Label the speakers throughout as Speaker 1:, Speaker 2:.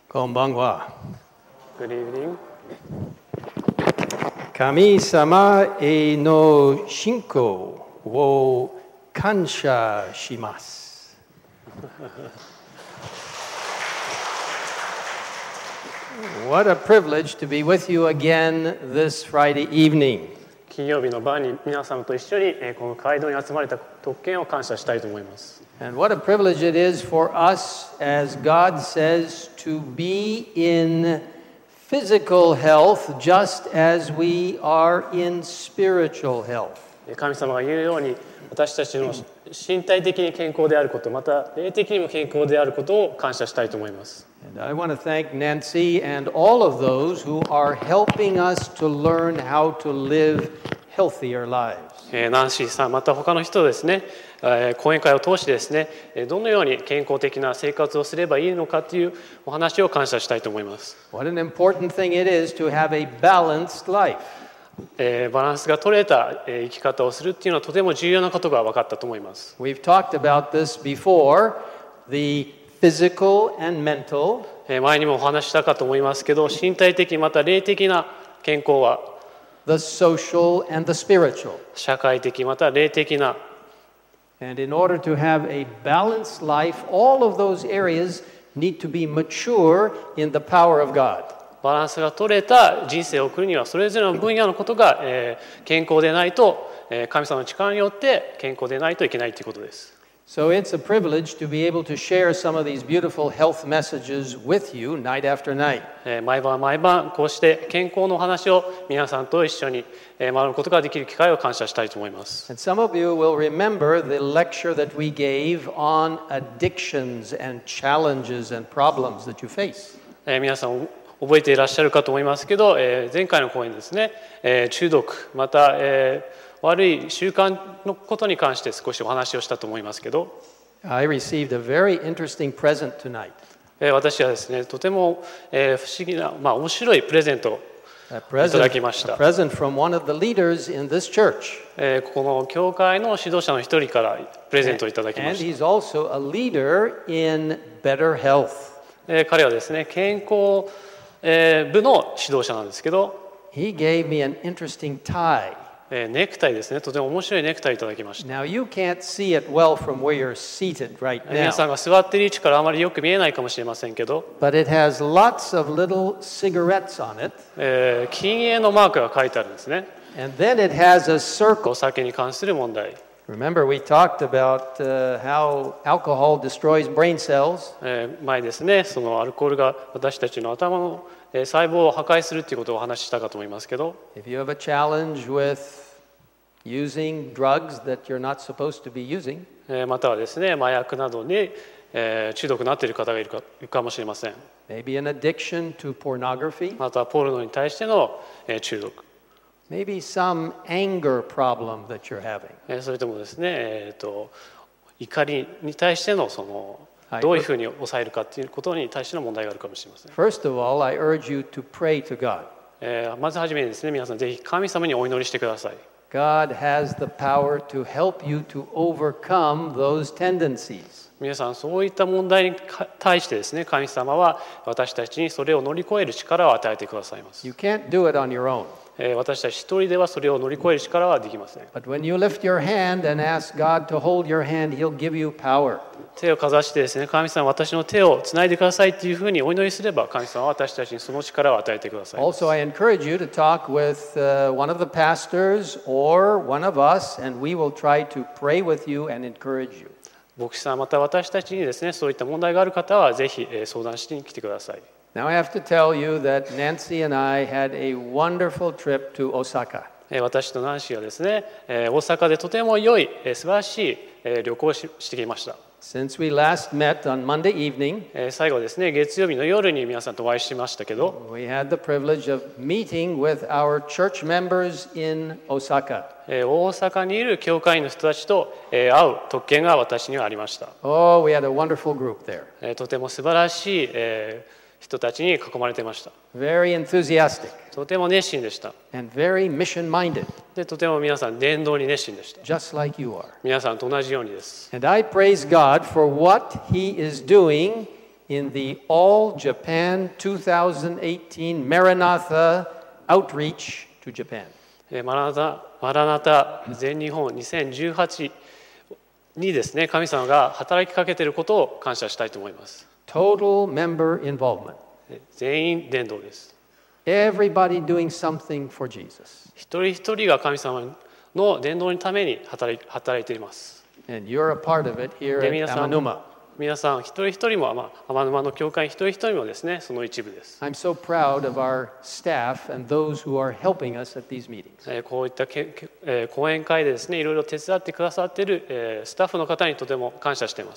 Speaker 1: こんばんは。
Speaker 2: Good evening.
Speaker 1: 神様への信仰を感謝します。What a privilege to be with you again this Friday evening.
Speaker 2: 金曜日の晩に皆様と一緒にこの街道に集まれた特権を感謝したいと思います。
Speaker 1: And what a privilege it is for us, as God says, to be in physical health just as we are in spiritual health.
Speaker 2: 神様が言うように私たちの身体的に健康であること、また霊的にも健康であることを感謝したいと思います。
Speaker 1: And I want to thank Nancy and all of those who are helping us to learn how to live healthier lives.
Speaker 2: ナンシーさん、また他の人ですね、講演会を通してですね、どのように健康的な生活をすればいいのかというお話を感謝したいと思います。
Speaker 1: What an important thing it is to have a balanced life.
Speaker 2: バランスが取れた生き方をするっていうのはとても重要なことが分かったと思います。
Speaker 1: We've talked about this before, the physical and mental.
Speaker 2: 前にもお話ししたかと思いますけど、身体的また霊的な健康は、
Speaker 1: the social and the spiritual.
Speaker 2: 社会的また霊的な、
Speaker 1: And in order to have a balanced life, all of those areas need to be mature in the power of God.
Speaker 2: バランスが取れた人生を送るにはそれぞれの分野のことが、健康でないと、神様の力によって健康でないといけないということです。
Speaker 1: So it's a privilege to be able to share some of these beautiful health messages with you night after night.
Speaker 2: 毎晩毎晩こうして健康のお話を皆さんと一緒に学ぶことができる機会を感謝したいと思います。
Speaker 1: And some of you will remember the lecture that we gave on addictions and challenges and problems that you face.
Speaker 2: 皆さん覚えていらっしゃるかと思いますけど、前回の講演ですね、中毒また、悪い習慣のことに関して少しお話をしたと思いますけど、
Speaker 1: I received a very interesting present tonight.
Speaker 2: 私はですね、とても、不思議な、面白いプレゼントをいただきました。
Speaker 1: A present from one of the leaders in this church.
Speaker 2: この教会の指導者の一人からプレゼントをいただきま
Speaker 1: And
Speaker 2: し
Speaker 1: he's also a leader in better health.
Speaker 2: た。彼はですね、健康部の指導者なんですけど、
Speaker 1: He gave me an interesting tie.
Speaker 2: ネクタイですね、とても面白いネクタイいただきました。
Speaker 1: Now you can't see it well from where you're seated right
Speaker 2: 皆さん
Speaker 1: now,
Speaker 2: が座っている位置からあまりよく見えないかもしれませんけど、
Speaker 1: but it has lots of little cigarettes on it,
Speaker 2: 禁煙のマークが書いてあるんですね。
Speaker 1: and then it has a circle.
Speaker 2: お酒に関する問題、
Speaker 1: Remember, we talked about how alcohol destroys brain cells.
Speaker 2: 前ですね、そのアルコールが私たちの頭の細胞を破壊するということをお話ししたかと思いますけど、
Speaker 1: If you have a challenge with using drugs that you're not supposed to be using,
Speaker 2: またはですね、麻薬などに中毒になっている方がいるかもしれません。
Speaker 1: maybe an addiction to pornography,
Speaker 2: またはポルノに対しての中毒、
Speaker 1: maybe some anger problem that you're having.
Speaker 2: それともですね、怒りに対してのその
Speaker 1: はい
Speaker 2: どういうふうに抑えるかということに対しての問題があるかもしれません。
Speaker 1: First of all, I urge you to pray to God.
Speaker 2: まずはじめにですね、皆さんぜひ神様にお祈りしてください。
Speaker 1: God has the power to help you to overcome those tendencies.
Speaker 2: 皆さんそういった問題に対してですね、神様は私たちにそれを乗り越える力を与えてくださいます。
Speaker 1: You can't do it on your own.
Speaker 2: 私たち一人ではそれを乗り越える力はできません。
Speaker 1: But when you lift your hand and ask God to hold your hand, He'll give you power.
Speaker 2: 手をかざしてですね、神様私の手をつないでくださいというふうにお祈りすれば、神様は私たちにその力を与えてください。
Speaker 1: Also, I encourage you to talk with one of the pastors or one of us, and we will try to pray with you and encourage you.
Speaker 2: 牧師さんまた私たちにですね、そういった問題がある方はぜひ相談しに来てください。
Speaker 1: Now, I have to tell you that Nancy and I had a wonderful trip to Osaka.
Speaker 2: 私とナンシーはですね、大阪でとても良い素晴らしい旅行をしてきました。
Speaker 1: Since we last met on Monday evening,
Speaker 2: 最後ですね、月曜日の夜に皆さんとお会いしましたけど、
Speaker 1: we had the privilege of meeting with our church members in Osaka.
Speaker 2: 大阪にいる教会員の人たちと会う特権が私にはありました。
Speaker 1: Oh, we had a wonderful group there.
Speaker 2: とても素晴らしい人たちに囲まれていました。
Speaker 1: Very enthusiastic
Speaker 2: とても熱心でした。
Speaker 1: and very mission-minded,
Speaker 2: で、とても皆さん伝道に熱心でした。
Speaker 1: just like you are.
Speaker 2: 皆さんと同じようにです。
Speaker 1: And I praise God for what He is doing in the All Japan 2018 Maranatha Outreach to Japan.
Speaker 2: マラナタ全日本2018にですね、神様が働きかけていることを感謝したいと思います。
Speaker 1: Total member involvement.
Speaker 2: 全員伝道です。
Speaker 1: Everybody doing something for Jesus.
Speaker 2: 一人一人が神様の伝道のために働いています。
Speaker 1: And you're a part of it here at Amanuma.
Speaker 2: 皆さん一人一人も、天沼の教会一人一人もですね、その一部です。
Speaker 1: I'm so proud of our staff and those who are helping us at these meetings.
Speaker 2: こういった講演会でですね、いろいろ手伝ってくださっているスタッフの方にとても感謝しています。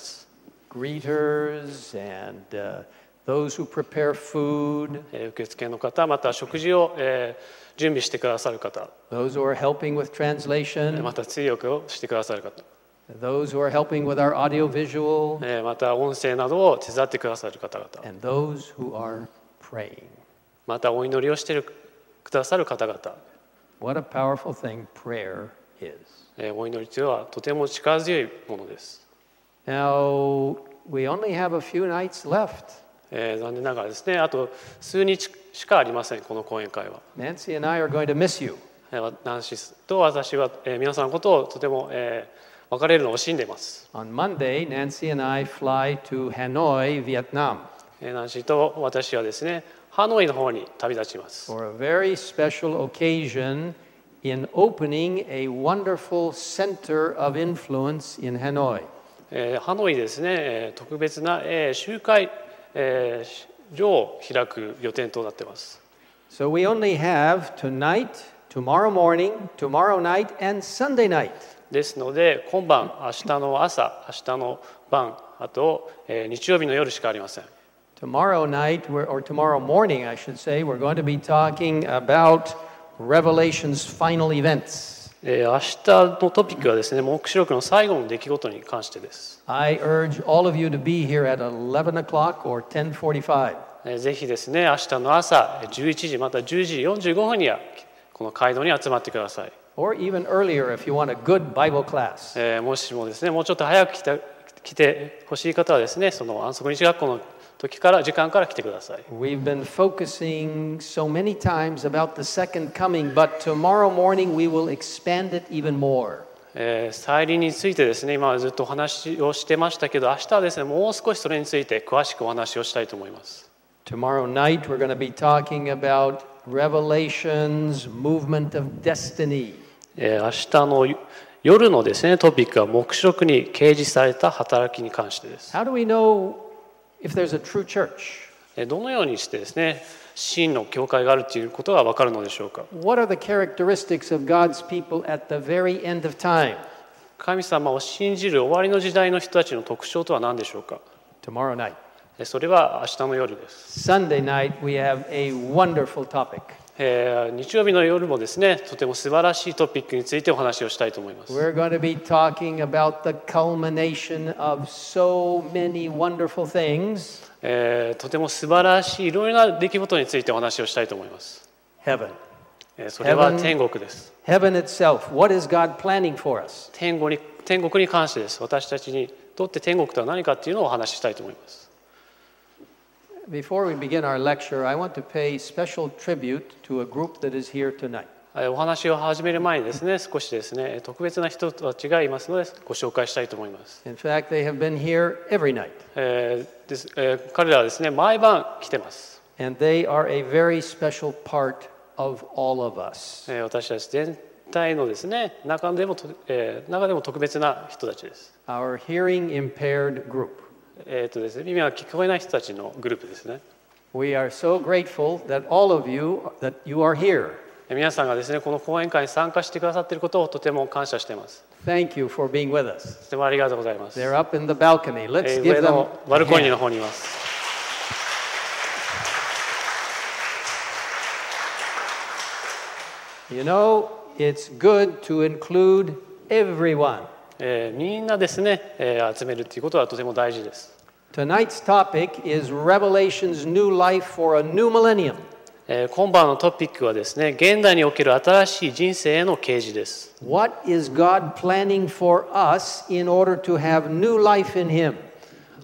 Speaker 1: Greeters and those who prepare food.
Speaker 2: 受付の方、また食事を準備してくださる方。
Speaker 1: Those who are helping with translation.
Speaker 2: また通訳をしてくださる方。
Speaker 1: Those who are helping with our audio-visual.
Speaker 2: また音声などを手伝ってくださる方々。
Speaker 1: And those who are praying.
Speaker 2: またお祈りをしてくださる方々。
Speaker 1: What a powerful thing prayer is.
Speaker 2: お祈りというのはとても力強いものです。
Speaker 1: Now, we only have a few nights left.
Speaker 2: 残念ながらですね、あと数日しかありません、この講演会は。
Speaker 1: Nancy and I are going to miss you.
Speaker 2: ナンシスと私は皆さんのことをとても別れるのを惜しんでいます。
Speaker 1: On Monday, Nancy and I fly to Hanoi, Vietnam.
Speaker 2: ナンシーと私はですね、ハノイの方に旅立ちます。
Speaker 1: For a very special occasion in opening a wonderful center of influence in Hanoi.
Speaker 2: ハノイですね、特別な集会所を開く予定となっています。
Speaker 1: So we only have tonight, tomorrow morning, tomorrow night, and Sunday night.
Speaker 2: ですので、今晩、明日の朝、明日の晩、あと日曜日の夜しかありません。
Speaker 1: Tomorrow night, or tomorrow morning, I should say, we're going to be talking about Revelation's final events.
Speaker 2: 明日のトピックはですね、黙示録の最後の出来事に関してです。
Speaker 1: I urge all of you to be here at 11 o'clock or 10:45.
Speaker 2: ぜひですね、明日の朝11時また10時45分にはこの街道に集まってください。
Speaker 1: Or even earlier if you want a good Bible class.
Speaker 2: もしもですね、もうちょっと早く来てほしい方はですね、その安息日学校の時間から来てください。
Speaker 1: We've been focusing so many times about the second coming, but tomorrow morning we will expand it even more.
Speaker 2: 再臨についてですね、今はずっとお話をしてましたけど、明日はですね、もう少しそれについて詳しくお話をしたいと思います。
Speaker 1: Tomorrow night we're going to be talking about Revelation's movement of destiny.
Speaker 2: 明日の夜のですね、トピックは黙示録に掲示された働きに関してです。
Speaker 1: How do we know if there's a true church?
Speaker 2: どのようにしてですね、真の教会があるということが分かるのでしょうか。
Speaker 1: What are the characteristics of God's people at the very end of time?
Speaker 2: 神様を信じる終わりの時代の人たちの特徴とは何でしょうか。
Speaker 1: Tomorrow night.
Speaker 2: それは明日の夜です。
Speaker 1: Sunday night we have a wonderful topic.
Speaker 2: 日曜日の夜もですね、とても素晴らしいトピックについてお話をしたいと思います。
Speaker 1: We're going to be talking about the culmination of so many wonderful things.
Speaker 2: とても素晴らしいいろいろな出来事についてお話をしたいと思います。
Speaker 1: Heaven.
Speaker 2: それは天国です。
Speaker 1: Heaven itself. What is God planning for us?
Speaker 2: 天国に関してです。私たちにとって天国とは何かっていうのをお話ししたいと思います。
Speaker 1: Before we begin our lecture, I want to pay special tribute to a group that is here tonight.
Speaker 2: お話を始める前にですね、少しですね、特別な人たちがいますのでご紹介したいと思います。
Speaker 1: In fact, they have been here every night.
Speaker 2: 彼らはですね、毎晩来てます。
Speaker 1: And they are a very special part of all of us.
Speaker 2: 私たち全体のですね、中でも特別な人たちです。
Speaker 1: Our hearing impaired group.
Speaker 2: ですね、耳が聞こえない人たちのグループですね。
Speaker 1: We are so grateful that all of you are here.
Speaker 2: 皆さんがですね、この講演会に参加してくださっていることをとても感謝しています。
Speaker 1: Thank you for being with us.
Speaker 2: とてもありがとうございます。
Speaker 1: They're up in the balcony. Let's give
Speaker 2: 上
Speaker 1: them
Speaker 2: のバル
Speaker 1: a
Speaker 2: コニーの
Speaker 1: hand.
Speaker 2: 方にいます。
Speaker 1: You know, it's good to include everyone.
Speaker 2: みんなですね、集めるということはとても大事です。
Speaker 1: Tonight's topic is Revelation's new life for a new millennium.
Speaker 2: 今晩のトピックはですね、現代における新しい人生への啓示です。
Speaker 1: What is God planning for us in order to have new life in Him?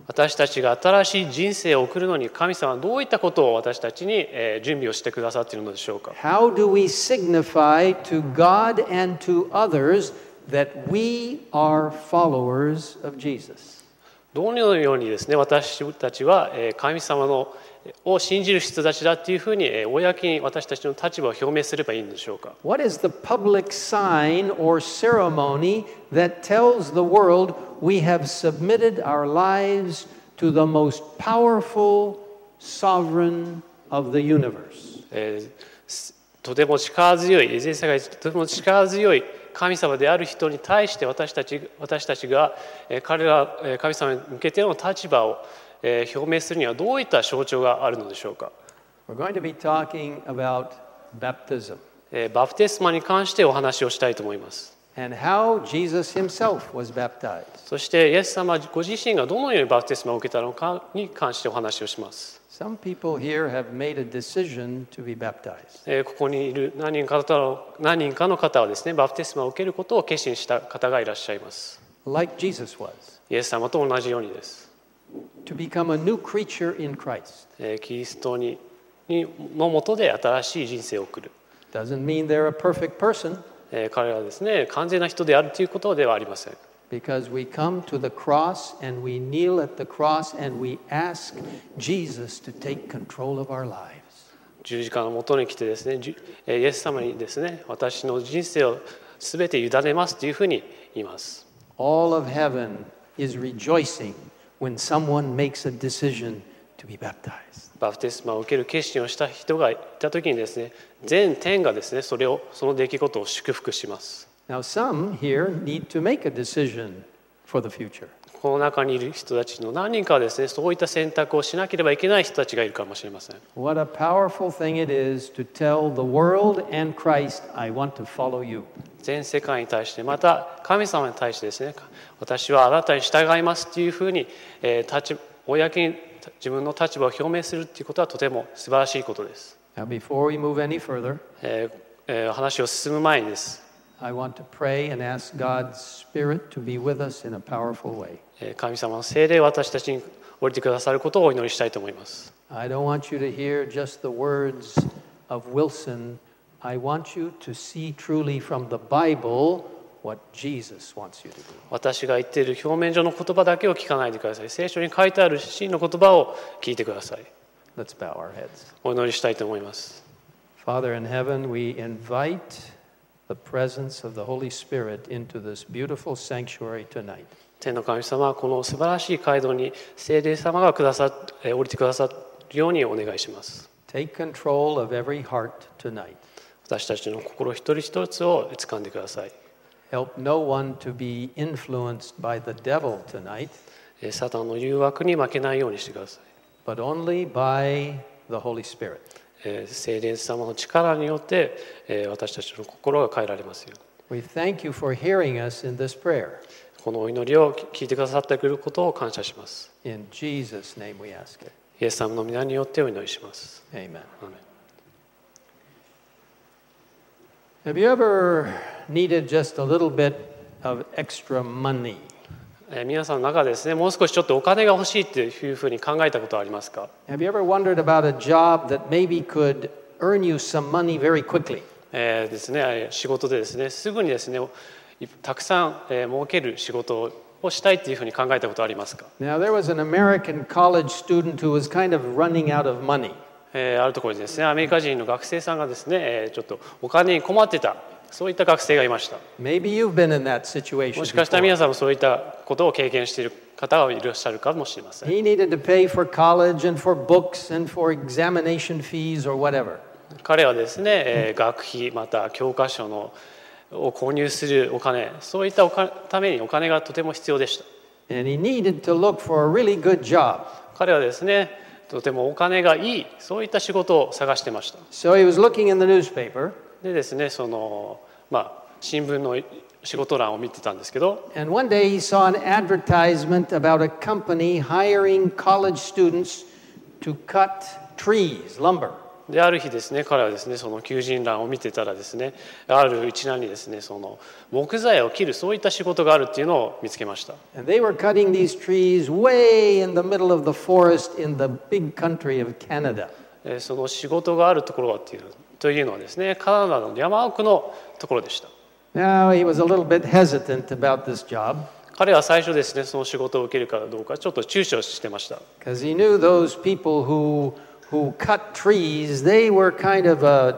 Speaker 2: 私たちが新しい人生を送るのに神様はどういったことを私たちに準備をしてくださっているのでしょうか。
Speaker 1: How do we signify to God and to others that we are followers of Jesus?
Speaker 2: どのようにですね、私たちは神様を信じる人たちだっていうふうに公に私たちの立場を表明すればいいんでしょうか。
Speaker 1: What is the public sign or ceremony that tells the world we have submitted our lives to the most powerful sovereign of the universe?
Speaker 2: とても力強い、イエス様がとても力強い神様である人に対して私たちが彼ら神様に向けての立場を表明するにはどういった象徴があるのでしょうか。
Speaker 1: We're going to be talking about baptism
Speaker 2: バプテスマに関してお話をしたいと思います。
Speaker 1: and how Jesus himself was baptized.
Speaker 2: そしてイエス様ご自身がどのようにバプテスマを受けたのかに関してお話をします。
Speaker 1: Some people here have made a decision to be baptized.
Speaker 2: ここにいる何人かの方はですね、バプテスマを受けることを決心した方がいらっしゃいます。
Speaker 1: Like Jesus was,
Speaker 2: イエス様と同じようにです。
Speaker 1: to become a new creature in Christ.
Speaker 2: キリストのもとで新しい人生を送る。
Speaker 1: Doesn't mean they're a perfect person,
Speaker 2: 彼はですね、完全な人であるということではありません。
Speaker 1: because we come to the cross and we kneel at the cross and we ask Jesus to take control of our lives.
Speaker 2: 十字架のもとに来てですね、イエス様にですね、私の人生をすべて委ねますというふうに言います。
Speaker 1: All of heaven is rejoicing when someone makes a decision to be baptized.
Speaker 2: バプテスマを受ける決心をした人がいたときにですね、全天がですね、その出来事を祝福します。
Speaker 1: Now, some here need to make a decision for the future.
Speaker 2: この中にいる人たちの何人かはですね、そういった選択をしなければいけない人たちがいるかもしれません。
Speaker 1: What a powerful thing it is to tell the world and Christ, I want to follow you.
Speaker 2: 全世界に対して、また神様に対してですね、私はあなたに従いますというふうに、公に自分の立場を表明するということはとても素晴らしいことです。
Speaker 1: Now, before we move any further,
Speaker 2: 話を進む前にです。
Speaker 1: I want to pray and ask God's Spirit to be with us in a powerful way.
Speaker 2: 神様の聖霊を私たちに降りてくださることをお祈りしたいと思います。
Speaker 1: I don't want you to hear just the words of Wilson. I want you to see truly from the Bible what Jesus wants you to do.
Speaker 2: 私が言っている表面上の言葉だけを聞かないでください。聖書に書いてある真の言葉を聞いてください。
Speaker 1: Let's bow our heads.
Speaker 2: お祈りしたいと思います。
Speaker 1: Father in heaven, we invite the presence of the Holy Spirit into this beautiful sanctuary tonight.
Speaker 2: 天の神様はこの素晴らしい街道に聖霊様が降りてくださるようにお願いします。
Speaker 1: Take control of every heart tonight.
Speaker 2: 私たちの心一人一つを掴んでください。
Speaker 1: Help no one to be influenced by the devil tonight,
Speaker 2: サタンの誘惑に負けないようにしてください。
Speaker 1: but only by the Holy Spirit.
Speaker 2: 聖霊様の力によって私たちの心が変えられますよ。
Speaker 1: We thank you for hearing us in this prayer.
Speaker 2: このお祈りを聞いてくださってくることを感謝します。
Speaker 1: In Jesus' name we ask it.
Speaker 2: イエス様の皆によってお祈りします。
Speaker 1: Amen.
Speaker 2: アーメン。
Speaker 1: Have you ever needed just a little bit of extra money?
Speaker 2: 皆さんの中でですね、もう少しちょっとお金が欲しいっていうふうに考えたことはありますか？
Speaker 1: Have you ever wondered about a job that maybe could earn you some money very quickly?
Speaker 2: ですね、仕事でですね、すぐにですね、たくさん儲ける仕事をしたいっていうふうに考えたことはありますか？
Speaker 1: Now, there was an American college student who was kind of running out of money.
Speaker 2: あるところにですね、アメリカ人の学生さんがですね、ちょっとお金に困ってた、そういった学生がいました。
Speaker 1: Maybe you've been in that situation
Speaker 2: もしかしたら
Speaker 1: before.
Speaker 2: 皆さんもそういったことを経験している方がいらっしゃるかもしれません。
Speaker 1: He needed to pay for college and for books and for examination fees or whatever.
Speaker 2: 彼はですね、学費また教科書を購入するお金、そういったためにお金がとても必要でした。
Speaker 1: And he needed to look for a really good job.
Speaker 2: 彼はですね、とてもお金がいい、そういった仕事を探してました。
Speaker 1: So he was looking in the newspaper,
Speaker 2: でですね、新聞の仕事欄を見てたんですけど、
Speaker 1: and one day he saw an advertisement about a company hiring college students to cut trees, lumber.
Speaker 2: である日ですね、彼はですねその求人欄を見てたらですね、ある一覧にですねその木材を切るそういった仕事があるっていうのを見つけました。
Speaker 1: And they were cutting these trees way in the middle of the forest in the big country of Canada.
Speaker 2: その仕事があるところというのはですね、カナダの山奥のところでした。
Speaker 1: Now, he was a little bit hesitant about this job
Speaker 2: 彼は最初ですね、その仕事を受けるかどうかちょっと躊躇してました。
Speaker 1: because he knew those people who cut trees, they were kind of a,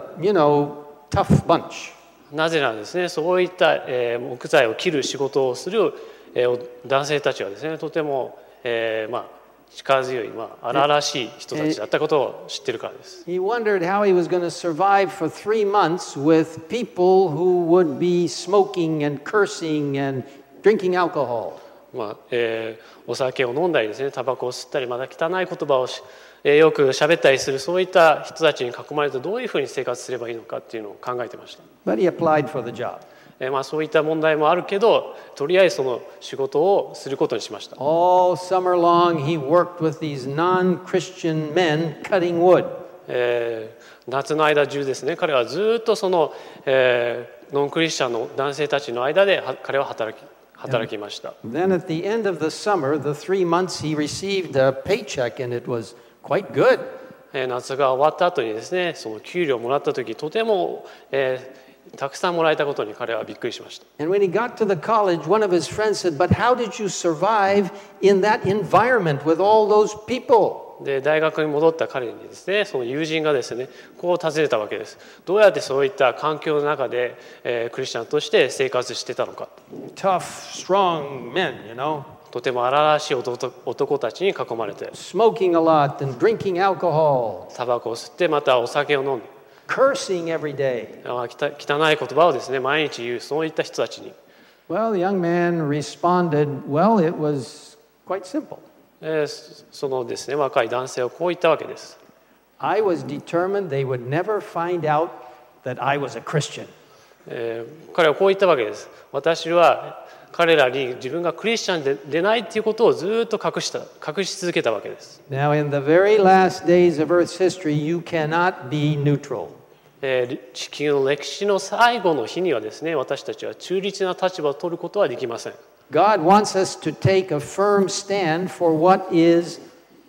Speaker 1: tough bunch.
Speaker 2: なぜならですね、そういった、木材を切る仕事をする、男性たちはですね、とても、力強い、荒々しい人たちだったことを知っているからです。
Speaker 1: He wondered how he was going to survive for 3 months with people who would be smoking and cursing and drinking alcohol.
Speaker 2: お酒を飲んだりですね、タバコを吸ったり、また汚い言葉をよく喋ったりするそういった人たちに囲まれてどういうふうに生活すればいいのかっていうのを考えてました。
Speaker 1: But he applied for the job.
Speaker 2: そういった問題もあるけど、とりあえずその仕事をすることにしました。
Speaker 1: All summer long, he worked with these non-Christian men cutting wood.
Speaker 2: 夏の間中ですね、彼はずっとその、ノンクリスチャンの男性たちの間で彼は働きました。
Speaker 1: Then at the end of the summer, the 3 months, he received a paycheck, and it was quite good.
Speaker 2: 夏が終わった後にですね、その給料をもらった時、とても、たくさんもらえたことに彼はびっくりしました。
Speaker 1: And when he got to the college, one of his friends said, "But how did you survive in that environment with all those people?"
Speaker 2: で大学に戻った彼にですね、その友人がですね、こう尋ねたわけです。どうやってそういった環境の中で、クリスチャンとして生活してたのか。
Speaker 1: Tough, strong men,
Speaker 2: とても荒々しい男たちに囲まれて、
Speaker 1: smoking a lot and drinking alcohol,
Speaker 2: タバコを吸ってまたお酒を飲んで、
Speaker 1: cursing every day.
Speaker 2: 汚い言葉をですね毎日言うそういった人たちに。
Speaker 1: Well, the young man responded, "Well, it was quite simple.
Speaker 2: そのですね若い男性はこう言ったわけです。
Speaker 1: I was determined they would never find out that I was a Christian."
Speaker 2: 彼はこう言ったわけです。私は彼らに自分がクリスチャンでないということをずっと隠し続けたわけです。
Speaker 1: Now, in the very last days of Earth's history, you cannot be neutral.
Speaker 2: 地球の歴史の最後の日にはですね、私たちは中立な立場を取ることはできません。
Speaker 1: God wants us to take a firm stand for what is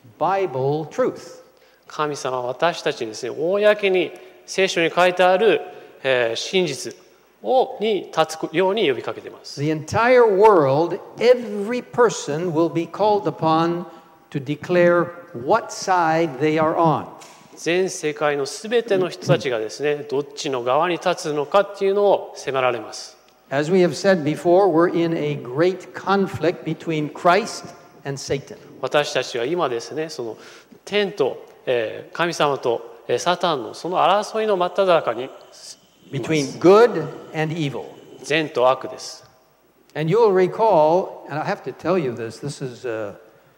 Speaker 1: Bible truth.
Speaker 2: 神様は私たちにですね、公に聖書に書いてある、真実に立つように呼びかけています。
Speaker 1: The entire world, every person will be called upon to declare what side they are on.
Speaker 2: 全世界のすべての人たちがですね、どっちの側に立つのかっていうのを迫られます。
Speaker 1: As we have said before, we're in a great conflict between Christ and Satan.
Speaker 2: 私たちは今ですね、その天と、神様と、サタンのその争いの真っ只中に
Speaker 1: Between good and evil.
Speaker 2: 善と悪です。
Speaker 1: And you'll recall, and I have to tell you this, this is a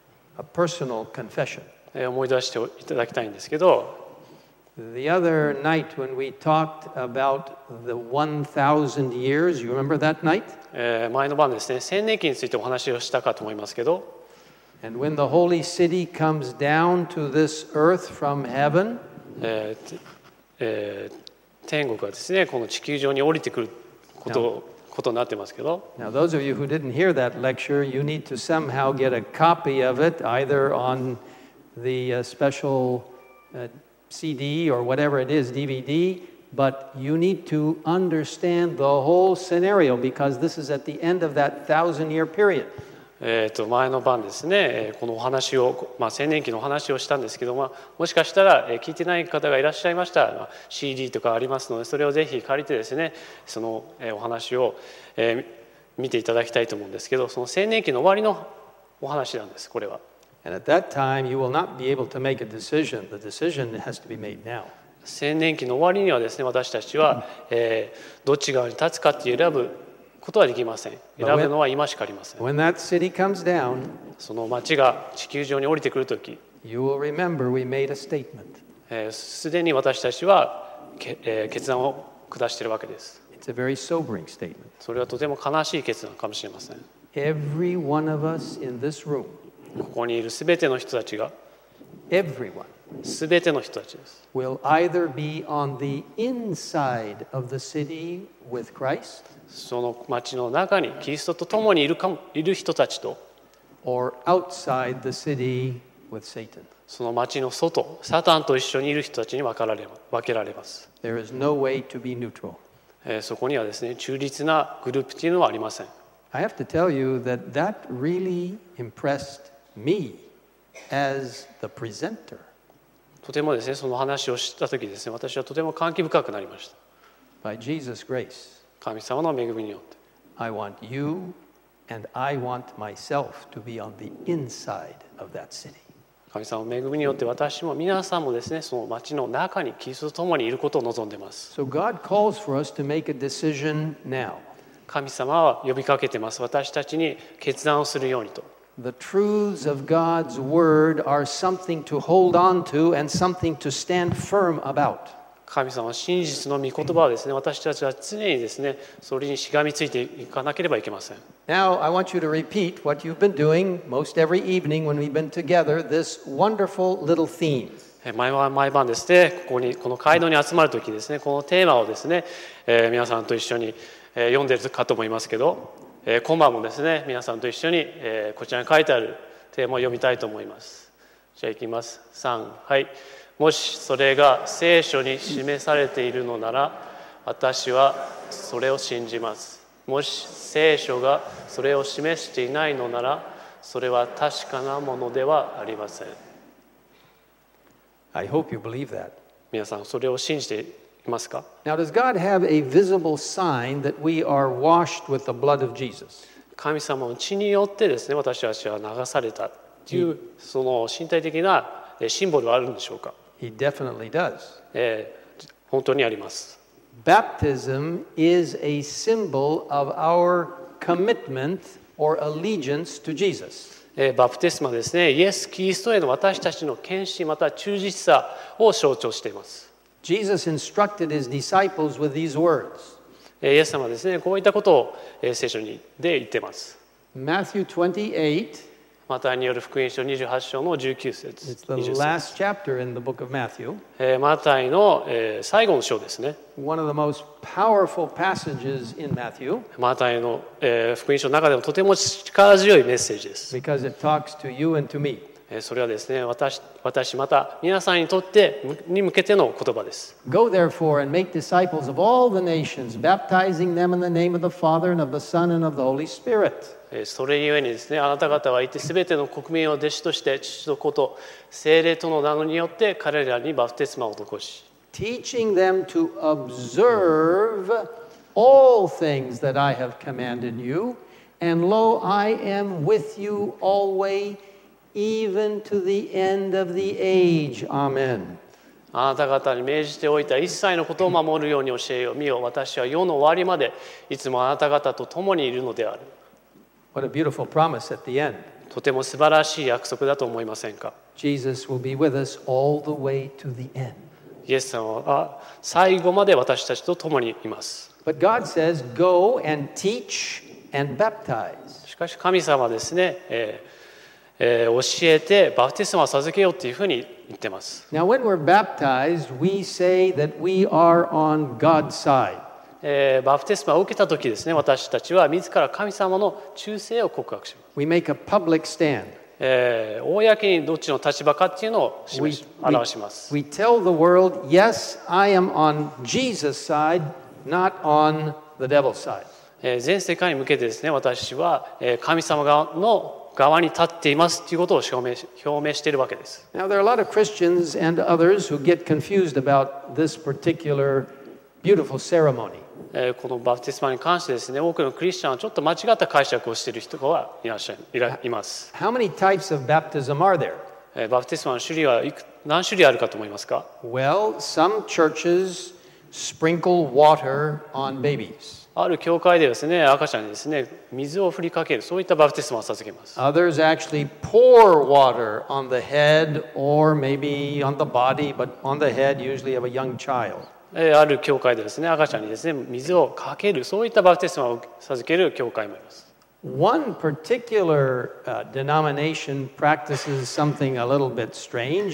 Speaker 1: personal confession.
Speaker 2: 思い出していただきたいんですけど、
Speaker 1: The other night when we talked about the 1,000 years, you remember that night?
Speaker 2: 前の晩ですね、千年期についてお話をしたかと思いますけど、
Speaker 1: And when the holy city comes down to this earth from heaven,
Speaker 2: 天国がですね、この地球上に降りてくることになってますけど、
Speaker 1: now those of you who didn't hear that lecture, you need to somehow get a copy of it, either on the special CD or whatever it is, DVD, but you need to understand the whole scenario because this is at the end of that 1,000-year period.
Speaker 2: 前の晩ですね、このお話を、千年期のお話をしたんですけども、もしかしたら聞いてない方がいらっしゃいましたら、CD とかありますので、それをぜひ借りてですね、そのお話を見ていただきたいと思うんですけど、その千年期の終わりのお話なんです、これは。
Speaker 1: And at that time, you will not be able to make a decision. The decision has to be made now.
Speaker 2: 千年期の終わりにはですね、私たちは、どっち側に立つかって選ぶことはできません。選ぶのは今しかありません。
Speaker 1: When that city comes down,
Speaker 2: その町が地球上に降りてくるとき、
Speaker 1: you will remember we made a statement.
Speaker 2: すでに私たちは決断を下しているわけです。
Speaker 1: It's a very sobering statement.
Speaker 2: それはとても悲しい決断かもしれません。
Speaker 1: Every one of us in this room,
Speaker 2: ここにいるすべての人たちが、
Speaker 1: everyone,
Speaker 2: すべての人たちです。
Speaker 1: will either be on the inside of the city with Christ
Speaker 2: その町の中にキリストと共にいる人たちと、
Speaker 1: or outside the city with Satan.
Speaker 2: その町の外、サタンと一緒にいる人たちに分けられます。
Speaker 1: There is no way to be neutral.
Speaker 2: そこにはですね、中立なグループというのはありません。
Speaker 1: I have to tell you that that really impressed me as the presenter.
Speaker 2: とてもですね、その話をしたときですね、私はとても感慨深くなりました。
Speaker 1: By Jesus' grace,
Speaker 2: 神様の恵みによって。
Speaker 1: I want you and I want myself to be on the inside of that city.
Speaker 2: 神様の恵みによって私も皆さんもですね、その町の中にキリストと共にいることを望んでいます。
Speaker 1: So God calls for us to make a decision now.
Speaker 2: 神様は呼びかけてます。私たちに決断をするようにと。
Speaker 1: The truths of God's word are something to hold on to and something to stand firm about.
Speaker 2: 神様の真実の御言葉はですね、私たちは常にですね、それにしがみついていかなければいけません。
Speaker 1: Now, I want you to repeat what you've been doing most every evening when we've been together, this wonderful little theme.
Speaker 2: 毎晩ですね、この街道に集まるときですね、このテーマをですね、皆さんと一緒に読んでいるかと思いますけど、今晩もですね、皆さんと一緒にこちらに書いてあるテーマを読みたいと思います。じゃあいきます。3、はい。もしそれが聖書に示されているのなら、私はそれを信じます。もし聖書がそれを示していないのなら、それは確かなものではありません。
Speaker 1: I hope you believe that.
Speaker 2: 皆さん、それを信じていますか？
Speaker 1: Now, does God have a visible sign that we are washed with the blood of Jesus?
Speaker 2: 神様の血によってですね、私たちは流されたという、その身体的なシンボルはあるんでしょうか？
Speaker 1: He definitely does.
Speaker 2: 本当にあります。
Speaker 1: Baptism is a symbol of our commitment or allegiance to Jesus.
Speaker 2: バプテスマですね、イエス・キリストへの私たちの献身また忠実さを象徴しています。
Speaker 1: Jesus instructed his disciples with these words.
Speaker 2: イエス様はですね、こういったことを聖書で言っています。
Speaker 1: Matthew 28.
Speaker 2: マタイによる福音書28章の19節。
Speaker 1: It's the last chapter in the book of Matthew.
Speaker 2: マタイの最後の章ですね。
Speaker 1: One of the most powerful passages in Matthew.
Speaker 2: マタイの福音書の中でもとても力強いメッセージです。
Speaker 1: Because it talks to you and to me.
Speaker 2: それはですね、私また皆さんにとってに向けての言葉です。
Speaker 1: Go therefore and make disciples of all the nations, baptizing them in the name of the Father and of the Son and of the Holy Spirit.
Speaker 2: それゆえにですね、あなた方は行ってすべての国民を弟子として父と子と聖霊との名によって彼らにバプテスマを施し、
Speaker 1: teaching them to observe all things that I have commanded you, and lo, I am with you always, even to the end of the age. Amen.
Speaker 2: あなた方に命じておいた一切のことを守るように教えよ。見よ、私は世の終わりまでいつもあなた方と共にいるのである。
Speaker 1: What a beautiful promise at the end.
Speaker 2: とても素晴らしい約束だと思いませんか？
Speaker 1: Jesus will be with us all the way to the end.
Speaker 2: イエス様は最後まで私たちと共にいます。
Speaker 1: But God says, go and teach and baptize.
Speaker 2: しかし神様はですね、教えてバプテスマを授けようというふうに言ってます。
Speaker 1: Now, when we're baptized, we say that we are on God's side.
Speaker 2: バプテスマを受けた時ですね、私たちは自ら神様の忠誠を告白します。
Speaker 1: We make a public stand.
Speaker 2: 公にどっちの立場かっていうのを表します。
Speaker 1: We tell the world, yes, I am on Jesus' side, not on the devil's side.
Speaker 2: 全世界に向けてですね、私は神様側に立っていますということを表明しているわけです。
Speaker 1: Now, there are a lot of Christians and others who get confused about this particular beautiful ceremony.
Speaker 2: このバプテスマに関してですね、多くのクリスチャンはちょっと間違った解釈をしている人がいます。
Speaker 1: How many types of baptism are there?
Speaker 2: バプテスマの種類は何種類あるかと思いますか？
Speaker 1: Well, some churches sprinkle water on babies.
Speaker 2: ある教会でですね、赤ちゃんにですね、水を振りかける、そういったバプテスマを授けます。
Speaker 1: Others actually pour water on the head or maybe on the body, but on the head usually of a young child.
Speaker 2: ある教会でですね、赤ちゃんにですね、水をかける、そういったバプテスマを授ける教会もあります。
Speaker 1: One particular denomination practices something a little bit strange.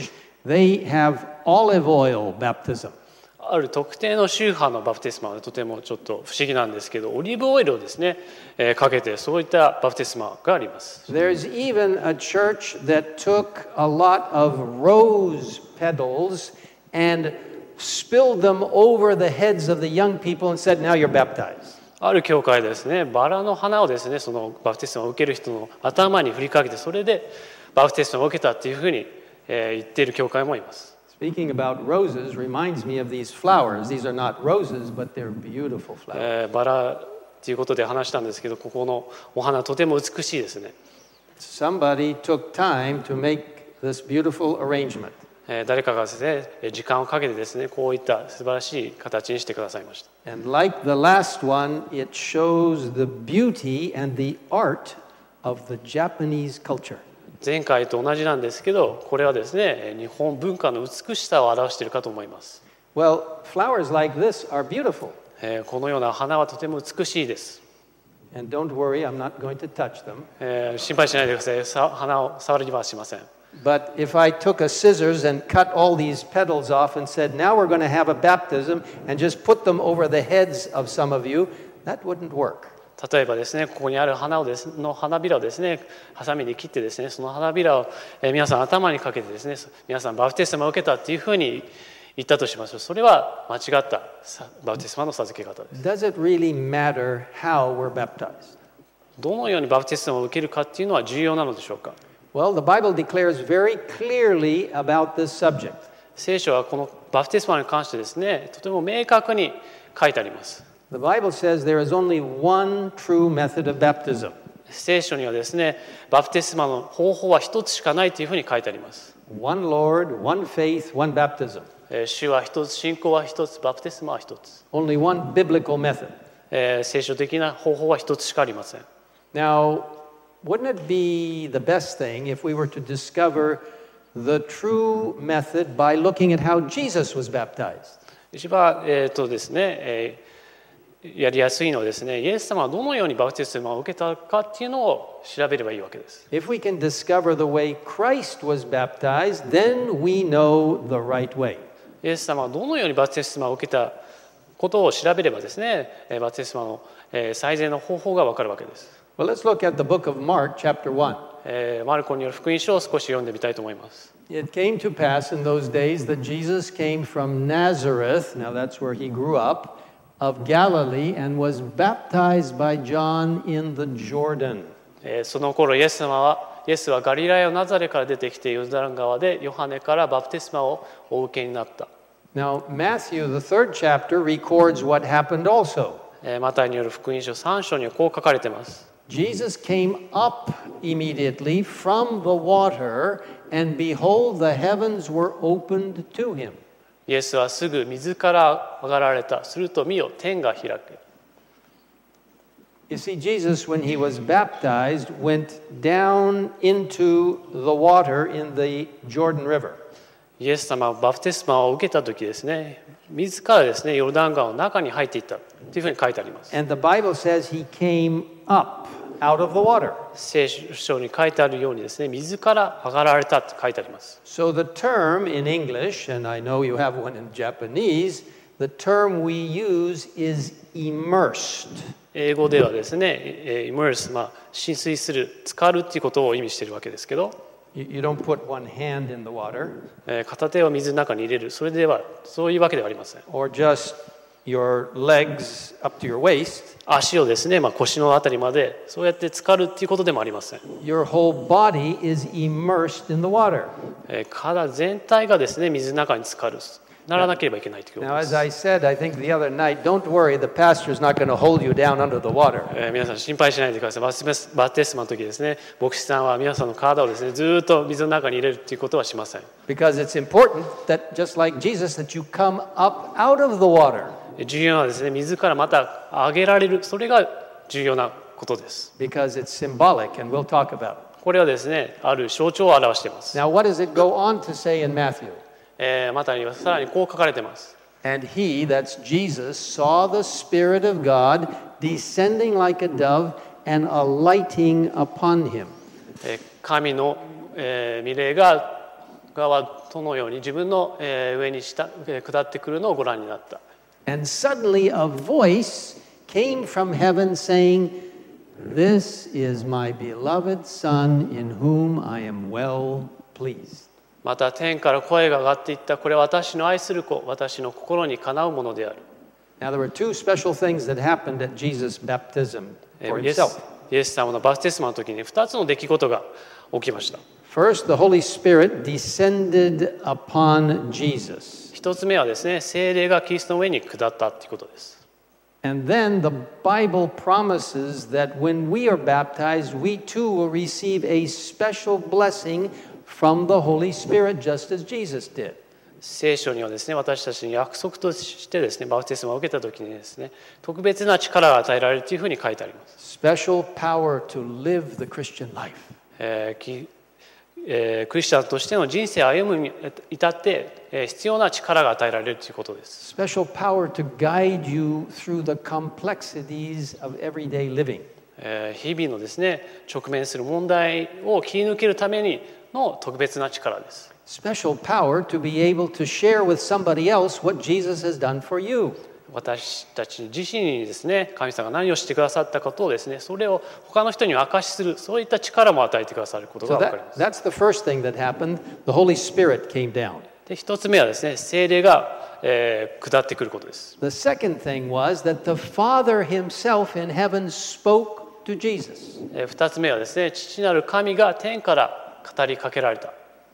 Speaker 1: They have olive oil baptism.
Speaker 2: ある特定の宗派のバプテスマはとてもちょっと不思議なんですけど、オリーブオイルをですね、かけてそういったバプテスマがあります。
Speaker 1: There's even a church that took a lot of rose petals and spilled them over the heads of the young people and said, "Now you're baptized."
Speaker 2: ある教会ですね、バラの花をですね、そのバプテスマを受ける人の頭に振りかけて、それでバプテスマを受けたっていうふうに、言っている教会もいます。
Speaker 1: Speaking about roses reminds me of these flowers. These are not roses, but they're beautiful flowers.
Speaker 2: バラっていうことで話したんですけど、ここのお花とても美しいですね。
Speaker 1: Somebody took time to make this beautiful arrangement.
Speaker 2: 誰かがですね、時間をかけてですね、こういった素晴らしい形にしてくださいました。
Speaker 1: And like the last one, it shows the beauty and the art of the Japanese culture.
Speaker 2: 前回と同じなんですけど、これはですね、日本文化の美しさを表しているかと思います。
Speaker 1: Well, flowers like this are beautiful.
Speaker 2: このような花はとても美しいです。
Speaker 1: And don't worry, I'm not going to touch them.
Speaker 2: 心配しないでください。花を触りはしません。
Speaker 1: But if I took a scissors and cut all these petals off and said, now we're going to have a baptism, and just put them over the heads of some of you, that wouldn't work.
Speaker 2: 例えばですね、ここにある花びらをですね、ハサミで切ってですね、その花びらを、皆さん頭にかけてですね、皆さんバプテスマを受けたっていうふうに言ったとしましょう。それは間違ったバプテスマの授け方です。
Speaker 1: Does it really matter how we're baptized?
Speaker 2: どのようにバプテスマを受けるかっていうのは重要なのでしょうか。
Speaker 1: Well, the Bible declares very clearly about this subject.
Speaker 2: 聖書はこのバプテスマに関してですね、とても明確に書いてあります。
Speaker 1: The Bible says there is only one true method of baptism.
Speaker 2: 聖書にはですね、バプテスマの方法は一つしかないというふうに書いてあります。
Speaker 1: One Lord, one faith, one baptism.
Speaker 2: 主は一つ、信仰は一つ、バプテスマは一つ。
Speaker 1: Only one biblical method.
Speaker 2: 聖書的な方法は一つしかありません。
Speaker 1: Now, wouldn't it be the best thing if we were to discover the true method by looking at how Jesus was baptized?
Speaker 2: 一番ですね、やりやすいのはですね、イエス様はどのようにバプテスマを受けたかっていうのを調べればいいわけです。
Speaker 1: If we can discover the way Christ was baptized, then we know the right way.
Speaker 2: イエス様はどのようにバプテスマを受けたことを調べればですね、バプテスマの最善の方法がわかるわけです。
Speaker 1: Well, let's look at the book of Mark, chapter 1.
Speaker 2: マルコによる福音書を少し読んでみたいと思います。
Speaker 1: It came to pass in those days that Jesus came from Nazareth, now that's where he grew up, of Galilee, and was baptized by John in the Jordan.
Speaker 2: その頃イエスはガリラヤのナザレから出てきてヨルダン川でヨハネからバプテスマをお受けになった。
Speaker 1: Now, Matthew, the third chapter, records what happened also.
Speaker 2: マタイによる福音書3章にはこう書かれています。
Speaker 1: Jesus came up immediately from the water, and behold, the heavens were opened to him.
Speaker 2: イエスはすぐ水から上がられた。すると見よ、天が開け。
Speaker 1: You see, Jesus, when he was baptized, went down into the water in the Jordan River.
Speaker 2: イエス様はバプテスマを受けた時ですね、自らですね、ヨルダン川の中に入っていったというふうに書いてあります。
Speaker 1: And the Bible says he came up out of the water.
Speaker 2: 聖書に書いてあるようにですね、水から上がられたと書いてあります。
Speaker 1: So the term in English, and I know you have one in Japanese, the term we use is immersed.
Speaker 2: 英語ではですね、immerse、浸水する、浸かるっていうことを意味しているわけですけど、
Speaker 1: You don't put one hand in the water.
Speaker 2: 片手を水の中に入れる、そういうわけではありません。
Speaker 1: Or just your legs up to your waist.
Speaker 2: 足をですね、腰のあたりまでそうやって浸かるっていうことでもありません。
Speaker 1: Your whole body is immersed in the water.
Speaker 2: 体全体がですね、水の中に浸かる。ならなければいけないということ
Speaker 1: Now,
Speaker 2: です。
Speaker 1: as I said, I think the other night, don't worry, the pastor is not going to hold you down under the water.
Speaker 2: 皆さん心配しないでください。バプテスマの時ですね、牧師さんは皆さんの体をですね、ずっと水の中に入れるということはしません。
Speaker 1: Because it's important that, just like Jesus, that you come up out of the water.
Speaker 2: 重要なのはですね、水からまた上げられる、それが重要なことです。
Speaker 1: Because it's symbolic, and we'll talk about it.
Speaker 2: これはですね、ある象徴を表しています。
Speaker 1: Now, what does it go on to say in Matthew?
Speaker 2: マタイにはさらにこう書かれています。
Speaker 1: And he, that's Jesus, saw the Spirit of God descending like a dove and alighting upon him.
Speaker 2: 神の御霊が側とのように自分の上に下ってくるのをご覧になった。
Speaker 1: And suddenly a voice came from heaven saying, This is my beloved Son in whom I am well pleased.
Speaker 2: また天から声が上がっていった。これは私の愛する子、私の心にかなうものである。
Speaker 1: Now there were two special things that happened at Jesus' baptism for himself.
Speaker 2: イエス様のバプテスマの時に2つの出来事が起きました。
Speaker 1: First, the Holy Spirit descended upon Jesus.
Speaker 2: 一つ目はですね、聖霊がキリストの上に下ったということです。
Speaker 1: And then the Bible promises that when we are baptized, we too will receive a special blessing from the Holy Spirit, just as Jesus did.
Speaker 2: 聖書にはですね、私たちに約束としてですね、バプテスマを受けた時にですね、特別な力が与えられるというふうに書いてあります。
Speaker 1: Special power to live the Christian life.
Speaker 2: クリスチャンとしての人生を歩むに至って必要な力が与えられるということです。
Speaker 1: Special power to guide you through the complexities of everyday living.
Speaker 2: 日々のですね、直面する問題を切り抜けるためにの特別な力です。
Speaker 1: Special power to be able to share with somebody else what Jesus has done for you.
Speaker 2: 私たち自身にですね、神様が何をしてくださったことをですね、それを他の人に証しする、そういった力も与えてくださることが分かります。
Speaker 1: That's the first thing that happened. The Holy Spirit came down.
Speaker 2: で、一つ目はですね、聖霊が、下ってくることです。
Speaker 1: The second thing was that the Father himself in heaven spoke to Jesus.
Speaker 2: 二つ目はですね、父なる神が天から語りかけられた。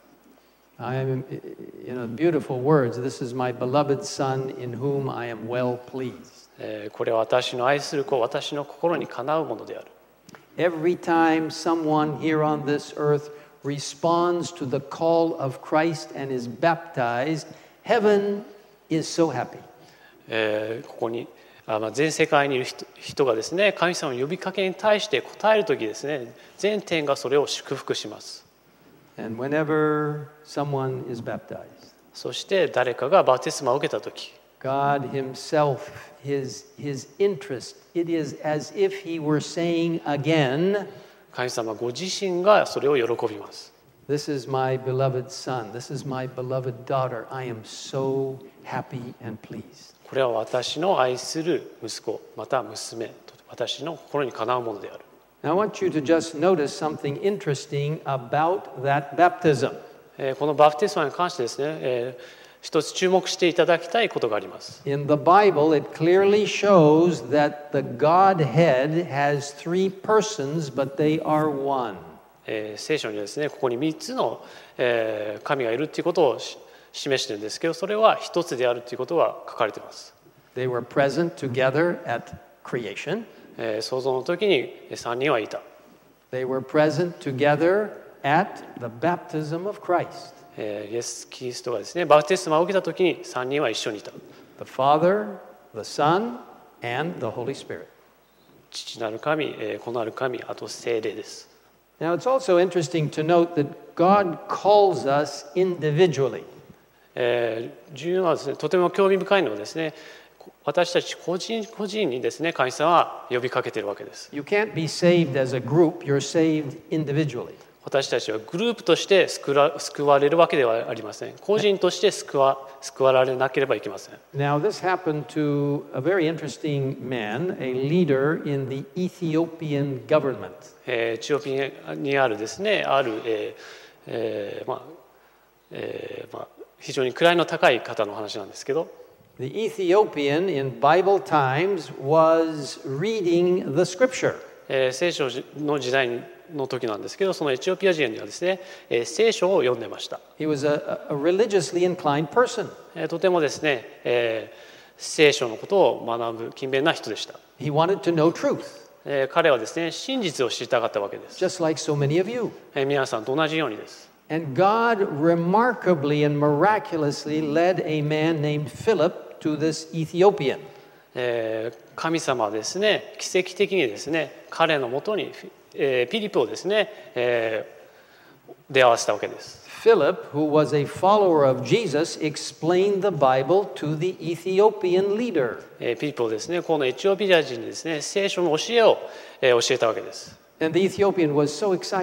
Speaker 1: Beautiful words. This is my beloved Son in whom I am well pleased.
Speaker 2: これは私の愛する子、私の心にかなうものである。
Speaker 1: Every time someone here on this earth responds to the call of Christ and is baptized, heaven is so happy.
Speaker 2: ここに全世界にいる人がですね、神様の呼びかけに対して答えるときですね、全天がそれを祝福します。
Speaker 1: And whenever someone is baptized,
Speaker 2: そして誰かがバプテスマを受けたとき、
Speaker 1: God himself, his interest, it is as if he were saying again,
Speaker 2: 神様ご自身がそれを喜びます。
Speaker 1: This is my beloved son, this is my beloved daughter, I am so happy and pleased.
Speaker 2: これは私の愛する息子、また娘、私の心にかなうものである。
Speaker 1: Now, I want you to just notice something interesting about that baptism.
Speaker 2: このバプテスマに関してですね、一つ注目していただきたいことがあります。
Speaker 1: In the Bible, it clearly shows that the Godhead has three persons, but they are one.
Speaker 2: 聖書にはですね、ここに3つの神がいるということを示しているんですけど、それは一つであるということが書かれています。
Speaker 1: They were present together at creation.
Speaker 2: 創造の時に3人はいた。
Speaker 1: They were present together at the baptism of Christ.
Speaker 2: イエス・キリストがですね、バプテスマを受けた時に3人は一緒にいた。
Speaker 1: The Father, the Son, and the Holy Spirit.
Speaker 2: 父なる神、子なる神、あと聖霊です。
Speaker 1: Now, it's also interesting to note that God calls us individually.
Speaker 2: 重要なですね、とても興味深いのはですね、私たち個人個人にですね、神様は呼びかけているわけです。
Speaker 1: You can't be saved as a group, you're saved individually.
Speaker 2: 私たちはグループとして救われるわけではありません。個人として救われなければいけません。
Speaker 1: Now, this happened to a very interesting man, a leader in the Ethiopian government.
Speaker 2: エチオピアにあるですね、ある、非常に位の高い方の話なんですけど、
Speaker 1: The Ethiopian in Bible times was reading the scripture.
Speaker 2: 聖書の時代の時なんですけど、そのエチオピア人にはですね、聖書を読んでました。
Speaker 1: He was a religiously inclined person.
Speaker 2: とてもですね、聖書のことを学ぶ勤勉な人でした。
Speaker 1: He wanted to know truth.
Speaker 2: 彼はですね、真実を知りたかったわけです。
Speaker 1: Just like so many of you.
Speaker 2: 皆さんと同じようにです。
Speaker 1: And God remarkably and miraculously led a man named Philip to this Ethiopian.
Speaker 2: 神様はですね、奇跡的にですね、彼のもとにピリポをですね、出会わせたわけです。
Speaker 1: Philip, who was a follower of Jesus, explained the Bible to the Ethiopian leader.
Speaker 2: ピリポですね、このエチオピア人にですね、聖書の教えを教えたわけです。
Speaker 1: And the Ethiopian was so excited.
Speaker 2: こ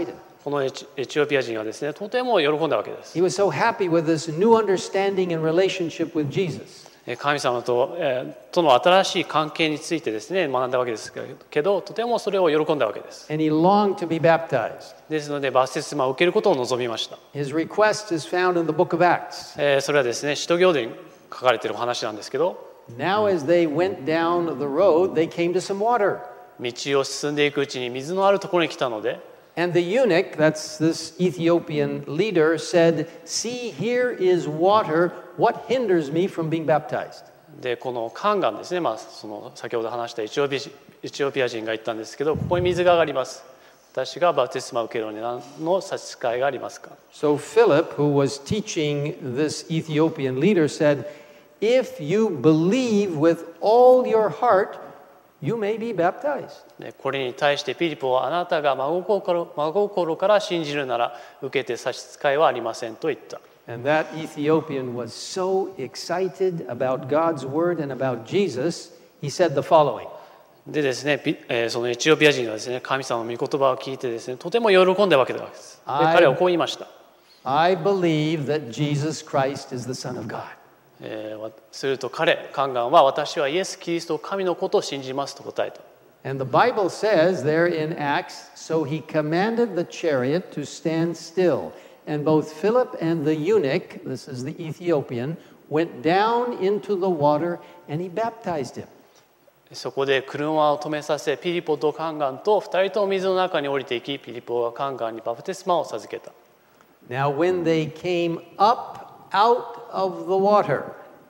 Speaker 2: このエチオピア人はですね、とても喜んだわけです。
Speaker 1: He was so happy with this new understanding and relationship with Jesus.
Speaker 2: 神様との新しい関係についてですね、学んだわけですけど、とてもそれを喜んだわけです。
Speaker 1: And he longed to be baptized.
Speaker 2: ですので、バプテスマを受けることを望みました。
Speaker 1: His request is found in the book of Acts.
Speaker 2: それはですね、使徒行伝に書かれているお話なんですけど、
Speaker 1: Now as they went down the road, they came to some water.
Speaker 2: 道を進んでいくうちに水のあるところに来たので、
Speaker 1: And the eunuch, that's this Ethiopian leader, said, "See, here is water. What hinders me from being baptized?"
Speaker 2: でこのカンガンですね、その先ほど話したエチオピア人が言ったんですけど、ここに水が上がります。私がバプテスマを受けるのに何の差し支えがありますか？
Speaker 1: So Philip, who was teaching this Ethiopian leader, said, "If you believe with all your heart, you may be baptized."
Speaker 2: これに対してピリポは、あなたが真心から信じるなら受けて差し支えはありませんと言った。
Speaker 1: And that Ethiopian was so excited about God's word and about Jesus, he said the following.
Speaker 2: でですね、そのエチオピア人はですね、神様の御言葉を聞いてですね、とても喜んだわけです。で、彼はこう言いました。
Speaker 1: I believe that Jesus Christ is the Son of God.
Speaker 2: するとカンガンは、私はイエス・キリストを神のことを信じますと答えた。
Speaker 1: And the Bible says there in Acts, so he commanded the chariot to stand still. And both Philip and the eunuch, this is the Ethiopian, went down into the water and he baptized him.
Speaker 2: そこで車を止めさせ、ピリポとカンガンと2人とも水の中に降りていき、ピリポはカンガンにバプテスマを授けた。
Speaker 1: Now when they came up out of the water.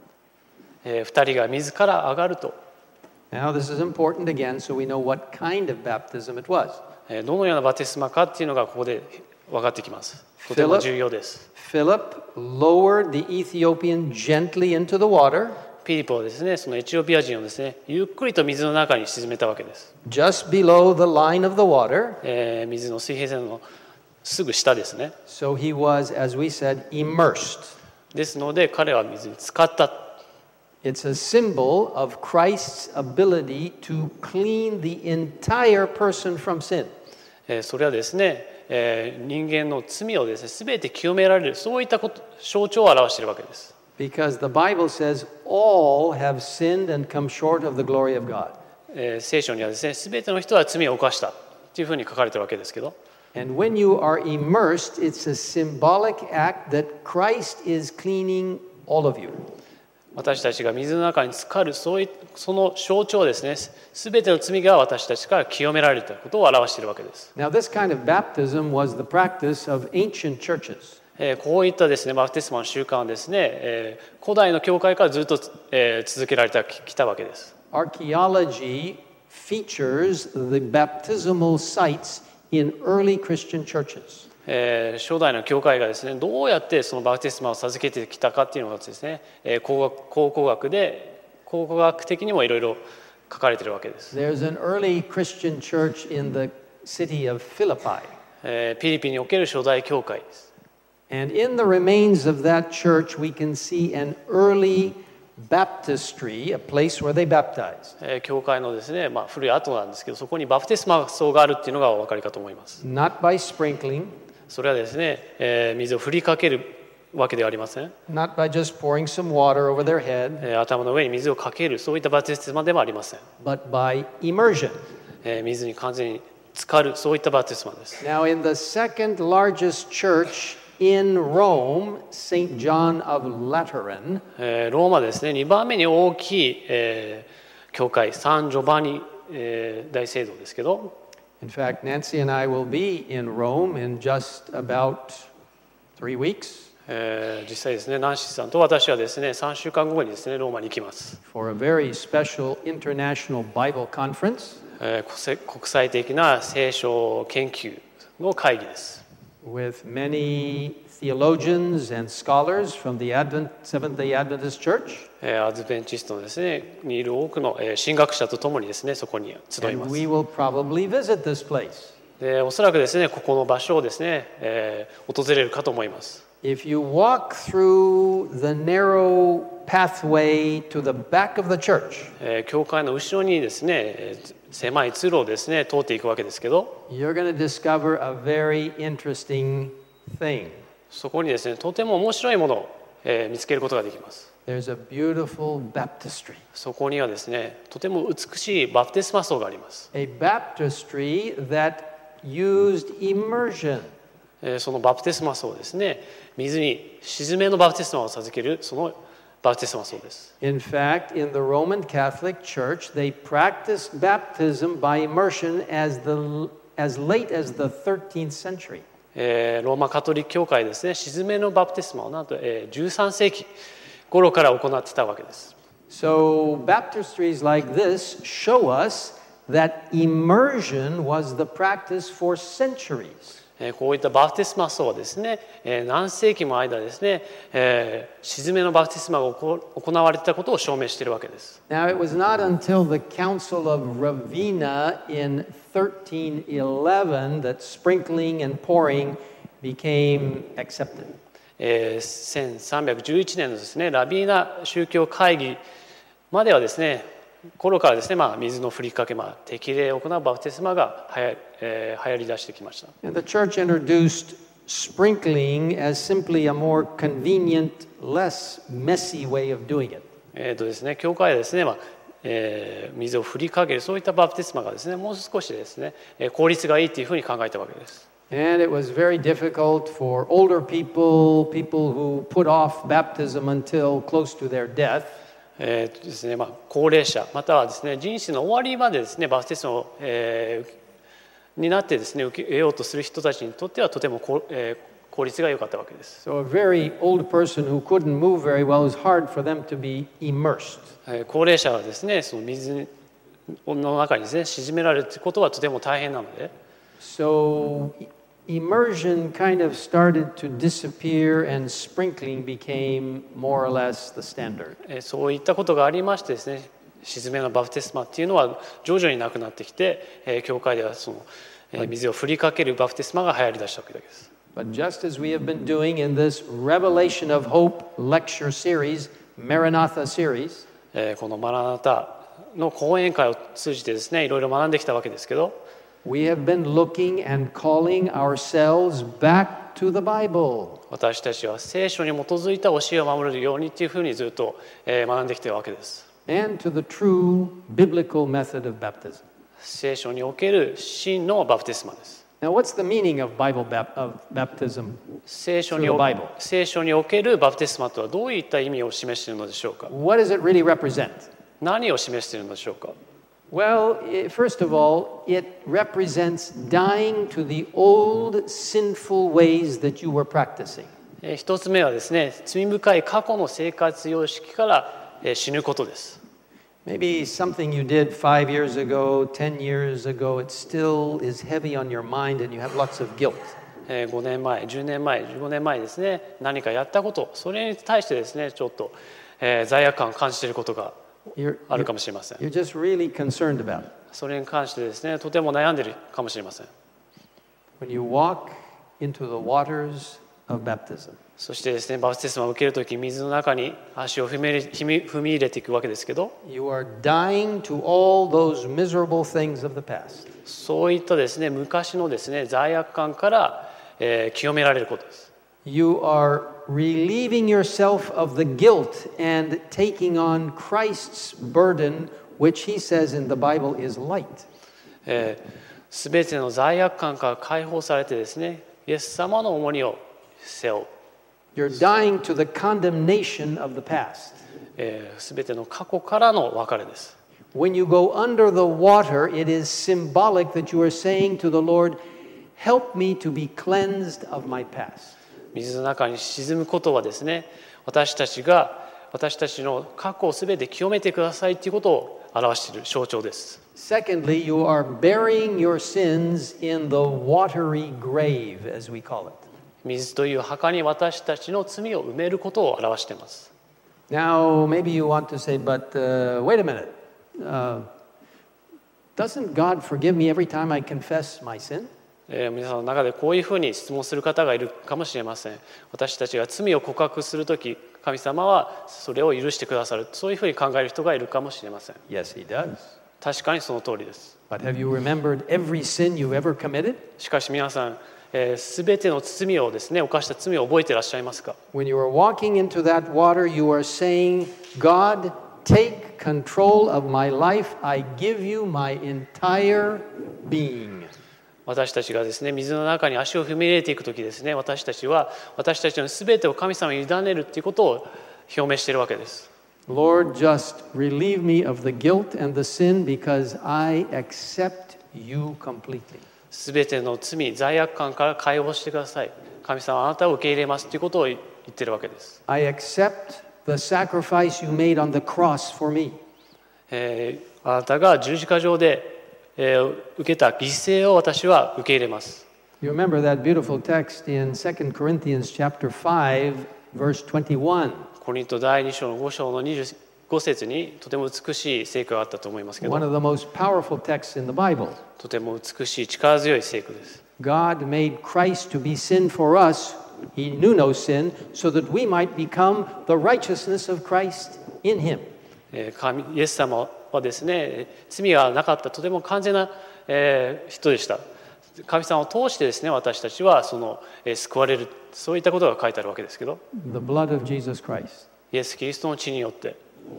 Speaker 2: 2人が水から上がると。
Speaker 1: Now this is important again, so we know what kind of baptism it was.
Speaker 2: どのようなバプテスマかっていうのがここで分かってきます。とても重要です。
Speaker 1: Philip lowered the Ethiopian gently into the water.
Speaker 2: ピリポはですね、そのエチオピア人をですね、ゆっくりと水の中に沈めたわけです。
Speaker 1: Just below the line of the water.
Speaker 2: 水の水平線のすぐ下ですね。
Speaker 1: So he was, as we said, immersed.
Speaker 2: ですので彼は水に浸かった。
Speaker 1: It's a symbol of Christ's ability to clean the entire person from sin.
Speaker 2: それはですね、人間の罪をですね、すべて清められる、そういった象徴を表しているわけです。
Speaker 1: Because the Bible says all have sinned and come short of the glory of God.
Speaker 2: 聖書にはですね、すべての人は罪を犯したというふうに書かれているわけですけど、
Speaker 1: And when you are immersed, it's a symbolic act that Christ is cleaning all of you.
Speaker 2: 私たちが水の中に浸かる、その象徴ですね、すべての罪が私たちから清められたことを表しているわけです。
Speaker 1: Now, this kind of baptism was the practice of ancient churches.
Speaker 2: こういったですね、バプテスマの習慣はですね、古代の教会からずっと続けられてきたわけです。
Speaker 1: Archaeology features the baptismal sites in early Christian churches.
Speaker 2: 初代の教会がですね、どうやってそのバプテスマを授けてきたかっていうのがですね、考古学的にもいろいろ書かれているわけです。
Speaker 1: There's an early Christian church in the city of Philippi.
Speaker 2: フィリピンにおける初代教会です。
Speaker 1: And in the remains of that church, we can see an early baptistry, a place where they baptized.
Speaker 2: 教会のですね、古い跡なんですけど、そこにバプテスマ層があるっていうのがお分かりかと思います。
Speaker 1: Not by sprinkling.
Speaker 2: それはですね、水を振りかけるわけではありません。
Speaker 1: Not by just pouring some water over their head.
Speaker 2: 頭の上に水をかける、そういったバプテスマでもありません。
Speaker 1: But by immersion.
Speaker 2: 水に完全に浸かる、そういったバプテスマです。
Speaker 1: Now, in the second largest church in Rome, St. John of Lateran,
Speaker 2: ローマですね、2番目に大きい、教会、サン・ジョバニ、大聖堂ですけど、
Speaker 1: in fact, Nancy and I will be in Rome in just about 3 weeks
Speaker 2: 実際ですね、ナンシーさんと私はですね、3週間後にですね、ローマに行きます。
Speaker 1: for a very special international Bible conference
Speaker 2: 国際的な聖書研究の会議です。
Speaker 1: with many theologians and scholars from the Seventh-day Adventist Church.
Speaker 2: アドベンチストのですね、にいる多くの神学者とともにですね、そこに集いま
Speaker 1: And
Speaker 2: す。
Speaker 1: we will probably visit this place.
Speaker 2: で、おそらくですね、ここの場所をですね、訪れるかと思います。
Speaker 1: If you walk through the narrow pathway to the back of the church,
Speaker 2: 教会の後ろにですね、 狭い通路をですね通っていくわけですけど、
Speaker 1: you're going to discover a very interesting thing.
Speaker 2: そこにですねとても面白いものを、見つけることができます。
Speaker 1: There's a beautiful baptistry.
Speaker 2: そこにはですねとても美しいバプテスマ槽があります。
Speaker 1: A baptistry that used immersion.
Speaker 2: そのバプテスマ槽ですね、水に沈めのバプテスマを授けるそのバプテスマ槽です。
Speaker 1: In fact, in the Roman Catholic Church, they practiced baptism by immersion as late as the 13th century.
Speaker 2: ローマカトリック教会ですね、沈めのバプテスマをなんと、13世紀頃から行っていたわけです。
Speaker 1: So baptistries like this show us that immersion was the practice for centuries.
Speaker 2: こういったバプテスマ槽はですね、何世紀も間ですね、沈めのバプテスマが行われていたことを証明しているわけです。
Speaker 1: Now, it was not until the Council of Ravenna in 1311 that sprinkling and pouring became accepted.
Speaker 2: 1311年のですね、ラビーナ宗教会議まではですね、頃からですね、水の振りかけ、適礼を行うバプテスマが流行り出してきました。
Speaker 1: And the church introduced sprinkling as simply a more convenient, less messy way of doing it.
Speaker 2: ですね、教会はですね、水を振りかけるそういったバプテスマがですね、もう少しですね、効率がいいというふうに考えたわけです。
Speaker 1: And it was very difficult for older people, people who put off baptism until close to their death.
Speaker 2: ですね、高齢者またはですね人生の終わりまでですねバプテスマを、になってですね受けようとする人たちにとってはとても効率が良かったわけです。
Speaker 1: So a very old person who couldn't move very well, it was hard for them to be immersed.
Speaker 2: 高齢者はですねその水の中にですね沈められることはとても大変なので。
Speaker 1: So immersion kind of started to disappear and sprinkling became more or less the standard.
Speaker 2: そういったことがありましてですね、沈めのバプテスマっていうのは徐々になくなってきて、教会ではその水を振りかけるバプテスマが流行りだしたわけです。
Speaker 1: But just as we have been doing in this Revelation of Hope lecture series, Maranatha series,
Speaker 2: このマラナタの講演会を通じてですね、いろいろ学んできたわけですけど、
Speaker 1: we have been looking and calling ourselves back to the Bible.
Speaker 2: 私たちは聖書に基づいた教えを守れるようにというふうにずっと学んできているわけです。
Speaker 1: And to the true biblical method of baptism.
Speaker 2: 聖書における真のバプテスマです。
Speaker 1: Now, what's the meaning of baptism?
Speaker 2: 聖書におけるバプテスマとはどういった意味を示しているのでしょうか。
Speaker 1: What does it really represent?
Speaker 2: 何を示しているのでしょうか。
Speaker 1: Well, first of all, it represents dying to the old sinful ways that you were practicing.
Speaker 2: 一つ目はですね、罪深い過去の生活様式から死ぬことです。
Speaker 1: Maybe something you did 5 years ago, 10 years ago, it still is heavy on your mind and you have lots of guilt.
Speaker 2: 5年前、10年前、15年前ですね、何かやったこと、それに対してですね、ちょっと罪悪感を感じていることがあるかもしれません。
Speaker 1: You're just really concerned about it.
Speaker 2: それに関してですね、とても悩んでいるかもしれません。
Speaker 1: When you walk into the waters of baptism,
Speaker 2: そしてですね、バプテスマを受けるとき、水の中に足を踏み入れていくわけですけど、
Speaker 1: you are dying to all those miserable things of the past.
Speaker 2: そういったですね、昔のですね、罪悪感から、清められることです。
Speaker 1: You are relieving yourself of the guilt and taking on Christ's burden, which he says in the Bible is light.
Speaker 2: すべての罪悪感から解放されてですね、イエス様の重荷を背負う。
Speaker 1: You're dying to the condemnation of the past.
Speaker 2: すべての過去からの別れです。
Speaker 1: When you go under the water, it is symbolic that you are saying to the Lord, help me to be cleansed of my past.
Speaker 2: 水の中に沈むことはですね、私たちの過去をすべて清めてくださいということを表している象徴です。
Speaker 1: Secondly, you are burying your sins in the watery grave, as we call it.
Speaker 2: 水という墓に私たちの罪を埋めることを表しています。
Speaker 1: Now, maybe you want to say, but wait a minute. Doesn't God forgive me every time I confess my sin?
Speaker 2: 皆さんの中でこういうふうに質問する方がいるかもしれません。私たちが罪を告白するとき、神様はそれを許してくださる。そういうふうに考える人がいるかもしれません。
Speaker 1: Yes, he does.
Speaker 2: 確かにその通りです。
Speaker 1: But have you remembered every sin you ever committed?
Speaker 2: しかし皆さん、すべての罪をですね、犯した罪を覚えていらっしゃいますか？
Speaker 1: When you are walking into that water, you are saying, God, take control of my life. I give you my entire being.
Speaker 2: 私たちがですね、水の中に足を踏み入れていくときですね、私たちは私たちのすべてを神様に委ねるということを表明しているわけです。
Speaker 1: Lord, just relieve me of the guilt and the sin because I accept you completely.
Speaker 2: すべての罪、罪悪感から解放してください。神様はあなたを受け入れますということを言っているわけです。
Speaker 1: I accept the sacrifice you made on the cross for me.
Speaker 2: あなたが十字架上で受けた犠牲を私は受け入れます。
Speaker 1: You remember that beautiful text in 2 Corinthians chapter 5, verse 21.
Speaker 2: コリント第2章の5章の25節にとても美しい聖句があったと思いますけど、
Speaker 1: One of the most powerful texts in the Bible.
Speaker 2: とても美しい力強い聖句です。
Speaker 1: God made Christ to be sin for us. He knew no sin, so that we might become the righteousness of Christ in him.
Speaker 2: イエス様はですね、罪がなかったとても完全な人でした。神様を通してですね、私たちは救われる、そういったことが書いてあるわけですけど、
Speaker 1: The blood of Jesus Christ
Speaker 2: イエス・キリストの血によって、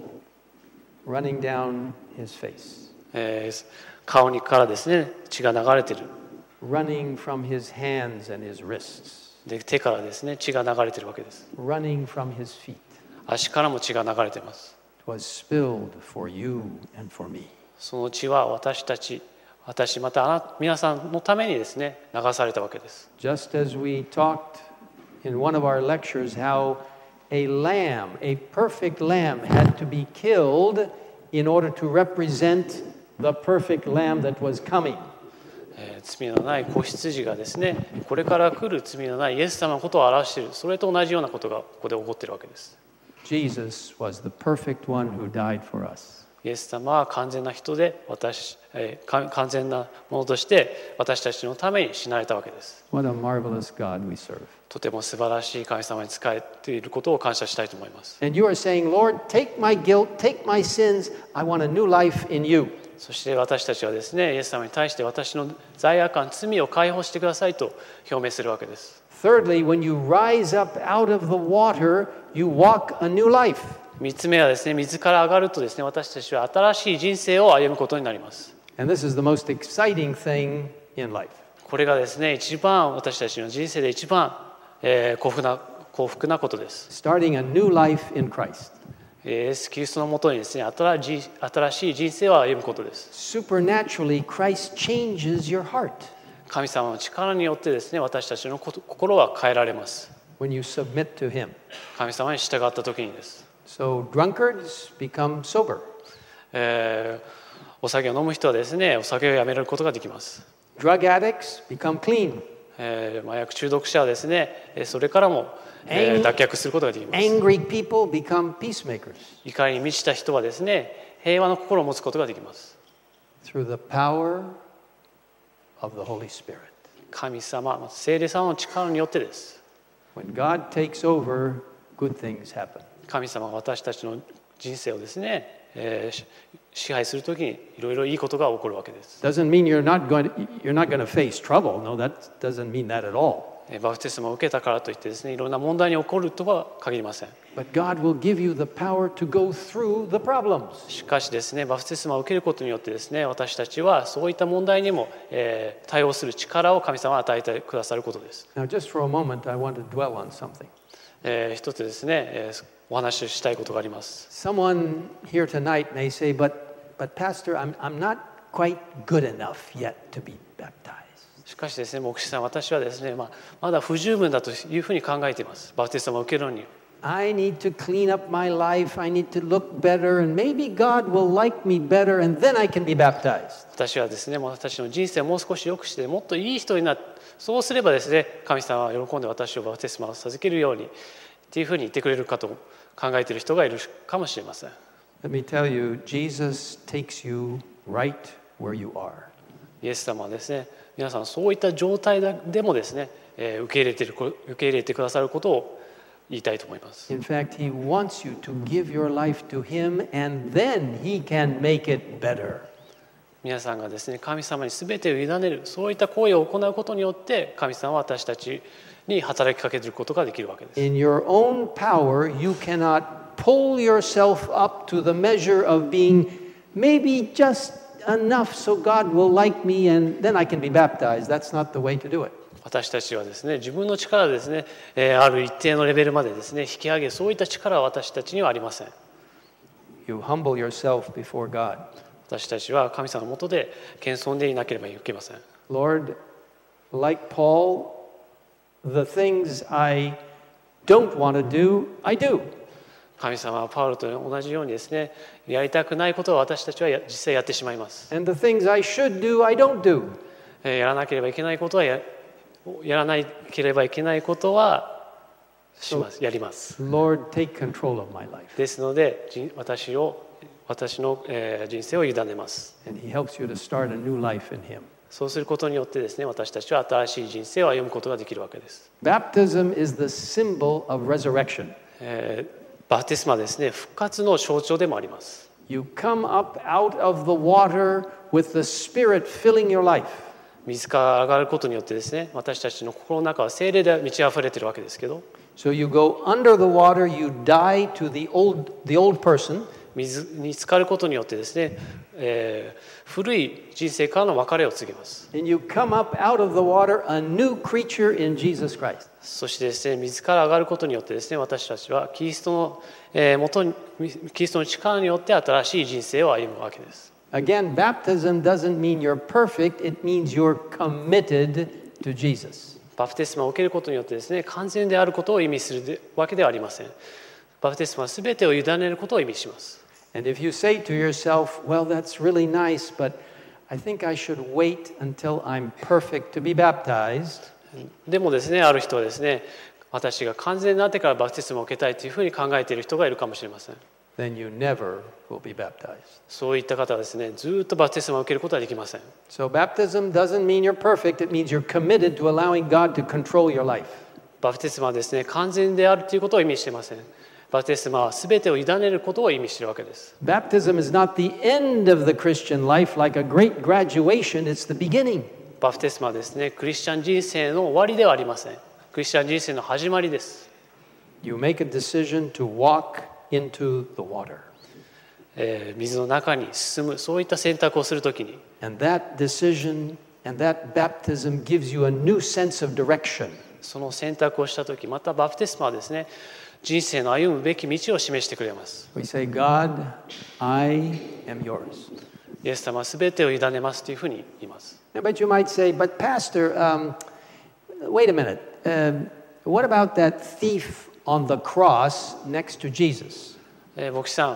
Speaker 1: running down his face,
Speaker 2: 顔からですね、血が流れている。
Speaker 1: running from his hands and his wrists,
Speaker 2: で手からですね、血が流れているわけです。
Speaker 1: running from his feet.
Speaker 2: 足からも血が流れています。
Speaker 1: It was spilled for you and for me.
Speaker 2: その血は私また皆さんのためにですね、流されたわけです。
Speaker 1: Just as we talked in one of our lectures how a lamb, a perfect lamb, had to be killed in order to represent the perfect lamb that was coming.
Speaker 2: 罪のない子羊がですね、これから来る罪のないイエス様のことを表している、それと同じようなことがここで起こっているわけです。
Speaker 1: Jesus was the perfect one who died for us.
Speaker 2: イエス様は完全な人で完全なものとして私たちのために死なれたわけです。
Speaker 1: What a marvelous God we serve.
Speaker 2: とても素晴らしい神様に仕えていることを感謝したいと思います。
Speaker 1: And you are saying, Lord, take my guilt, take my sins. I want a new life in you.
Speaker 2: そして私たちはですね、イエス様に対して私の罪悪感、罪を解放してくださいと表明するわけです。
Speaker 1: Thirdly, when you rise up out of the water, you walk a new life.
Speaker 2: 3つ目はですね、水から上がるとですね、私たちは新しい人生を歩むことになります。
Speaker 1: And this is the most exciting thing in life.
Speaker 2: これがですね、一番私たちの人生で一番、幸福なことです。
Speaker 1: Starting a new life in Christ.
Speaker 2: イエス・キリストのもとにですね、新しい人生を歩むことです。
Speaker 1: Supernaturally, Christ changes your heart
Speaker 2: 神様の力によってですね、私たちの心は変えられます。
Speaker 1: when you submit to Him.
Speaker 2: 神様に従った時にです。
Speaker 1: So drunkards become sober.
Speaker 2: お酒を飲む人はですね、お酒をやめることができます。
Speaker 1: Drug addicts become clean.
Speaker 2: 麻薬中毒者はですね、それからも、脱却することができます。
Speaker 1: Angry people become peacemakers
Speaker 2: 怒りに満ちた人はですね、平和の心を持つことができます。
Speaker 1: through the power of the Holy Spirit.
Speaker 2: 神様、聖霊様の力によってです。
Speaker 1: When God takes over, good things happen.
Speaker 2: 神様が私たちの人生をですね、支配するときにいろいろいいことが起こるわけです。
Speaker 1: Doesn't mean you're not going to face trouble. No, that doesn't mean that at all.
Speaker 2: バプテスマを受けたからといってですね、いろんな問題に起こるとは限りません。
Speaker 1: But God will give you the power to go through the problems.
Speaker 2: しかしですね、バプテスマを受けることによってですね、私たちはそういった問題にも、対応する力を神様は与えてくださることです。
Speaker 1: Now, just for a moment, I want to dwell on something.
Speaker 2: 一つですね、お話ししたいことがあります。
Speaker 1: Someone here tonight may say, but Pastor, I'm not quite good enough yet to be baptized.
Speaker 2: しかしですね、牧師さん、私はですね、まだ不十分だというふうに考えています。バプテスマを受けるのに。
Speaker 1: I need to clean up my life. I need to look better, and maybe God will like me better, and then I can be baptized.
Speaker 2: 私はですね、私の人生をもう少し良くして、もっといい人になって、そうすればですね、神様は喜んで私をバプテスマを授けるようにっていうふうに言ってくれるかと考えている人がいるかもしれません。
Speaker 1: Let me tell you, Jesus takes you right where you are.
Speaker 2: イエス様はですね、皆さんそういった状態でもですね、受け入れてくださることを言いたいと思います。
Speaker 1: In fact, He wants you to give your life to Him, and then He can make it better.
Speaker 2: 皆さんがですね、神様に全てを委ねる、そういった行為を行うことによって神様は私たちに働きかけることができるわけです。
Speaker 1: In your own power, you cannot pull yourself up to the measure of being maybe just enough so God will like me and then I can be baptized. That's not the way to do it.
Speaker 2: 私たちはですね、自分の力でですね、ある一定のレベルまでですね、引き上げ、そういった力は私たちにはありません。
Speaker 1: You humble yourself before God.
Speaker 2: 私たちは神様の下で謙遜でいなければいけません。
Speaker 1: Lord, like Paul, the things I don't want to do, I do.
Speaker 2: 神様はパウロと同じようにですね、やりたくないことを私たちは実際やってしまいます。
Speaker 1: And the things I should do, I don't do.
Speaker 2: やらなければいけないことはやらなければいけないことはします、やります。
Speaker 1: Lord, take control of my life.
Speaker 2: ですので、私の人生を委ねます。
Speaker 1: And He helps you to start a new life in Him.
Speaker 2: そうすることによってですね、私たちは新しい人生を歩むことができるわけです。
Speaker 1: Baptism is the symbol of resurrection.
Speaker 2: バプテスマはですね、復活の象徴でもあります。
Speaker 1: You come up out of the water with the Spirit filling your life.
Speaker 2: 水から上がることによってですね、私たちの心の中は聖霊で満ち溢れているわけですけど、
Speaker 1: So you go under the water, you die to the old person.
Speaker 2: 水に浸かることによってですね、古い人生からの別れを告げます。
Speaker 1: And you come up out of the water a new creature in Jesus Christ.
Speaker 2: そしてですね、水から上がることによってですね、私たちはキリストの力によって新しい人生を歩むわけです。
Speaker 1: Again, baptism doesn't mean you're perfect, it means you're committed to Jesus.
Speaker 2: バプテスマを受けることによってですね、完全であることを意味するわけではありません。バプテスマは全てを委ねることを意味します。
Speaker 1: And if you say to yourself, well, that's really nice, but I think I should wait until I'm perfect to be baptized.
Speaker 2: でもですね、ある人はですね、私が完全になってからバプテスマを受けたいというふうに考えている人がいるかもしれません。
Speaker 1: Then you never will be baptized.
Speaker 2: そういった方はですね、ずっとバプテスマを受けることはできません。
Speaker 1: So baptism doesn't mean you're perfect, it means you're committed to allowing God to control your life.
Speaker 2: バプテスマはですね、完全であるということを意味していません。バプテスマは全てを委ねることを意味しているわけです。
Speaker 1: Baptism is not the end of the Christian life like a great graduation, it's the beginning.
Speaker 2: バプテスマはですね、クリスチャン人生の終わりではありません。クリスチャン人生の始まりです。
Speaker 1: You make a decision to walk into the water.
Speaker 2: 水の中に進む、そういった選択をするときに、
Speaker 1: And that decision and that baptism gives you a new sense of direction.
Speaker 2: その選択をしたとき、またバプテスマはですね、人生の歩むべき道を示してくれます。
Speaker 1: We say, God, I am yours.
Speaker 2: イエス様は全てを委ねますというふうに言います。
Speaker 1: But you might say, but Pastor, wait a minute. What about that thief on the cross next to Jesus?
Speaker 2: 牧師さん、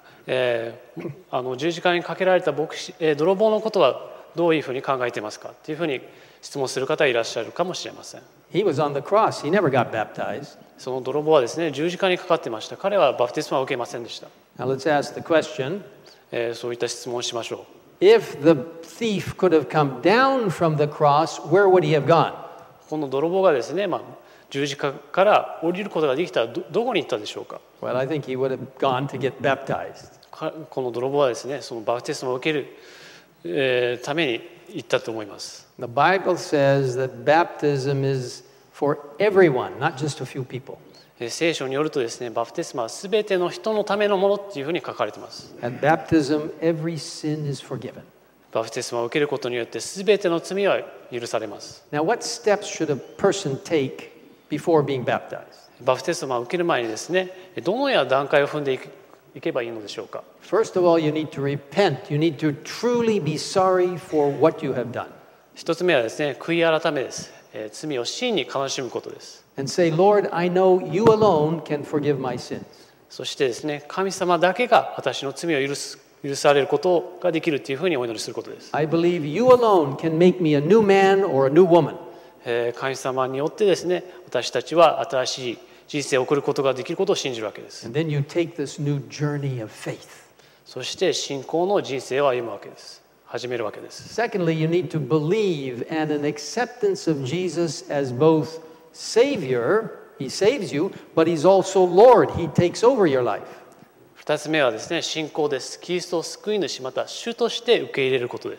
Speaker 2: 十字架にかけられた泥棒のことはどういうふうに考えていますかというふうに質問する方いらっしゃるかもしれません。
Speaker 1: He was on the cross. He never got baptized.
Speaker 2: その泥棒はですね、十字架にかかっていました。彼はバプテスマを受けませんでした。
Speaker 1: Now let's ask the question.
Speaker 2: そういった質問をしましょう。
Speaker 1: If the thief could have come down from the cross, where would he have gone?
Speaker 2: この泥棒がですね、十字架から降りることができたら どこに行ったでしょうか。
Speaker 1: Well, I think he would have gone to get baptized.
Speaker 2: この泥棒はですね、そのバプテスマを受ける、ために行ったと思います。
Speaker 1: The Bible says that baptism is for everyone, not just a few people.
Speaker 2: 聖書によるとですね、バプテスマはすべての人のためのものっていうふうに書かれています。
Speaker 1: At baptism, every sin is forgiven.
Speaker 2: バプテスマを受けることによってすべての罪は許されます。
Speaker 1: Now, what steps should a person take before being baptized?
Speaker 2: バプテスマを受ける前にですね、どのような段階を踏んでいけばいいのでしょうか。
Speaker 1: First of all, you need to repent. You need to truly be sorry for what you have done.
Speaker 2: 一つ目はですね、悔い改めです。罪を真に悲しむことです。
Speaker 1: And say, Lord, I know you alone can forgive my sins.
Speaker 2: そしてですね、神様だけが私の罪を許されることができるというふうにお祈りすることです。
Speaker 1: I believe you alone can make me a new man or a new woman.
Speaker 2: 神様によってですね、私たちは新しい人生を送ることができることを信じるわけです。
Speaker 1: And then you take this new journey of faith.
Speaker 2: そして信仰の人生を歩むわけです。始めるわけです。
Speaker 1: Secondly, you need to believe and an acceptance of Jesus as both Savior, He saves you, but He's also Lord. He takes over your life.
Speaker 2: 2つ目はですね、信仰です。キリストを救い主また主として受け入れることです。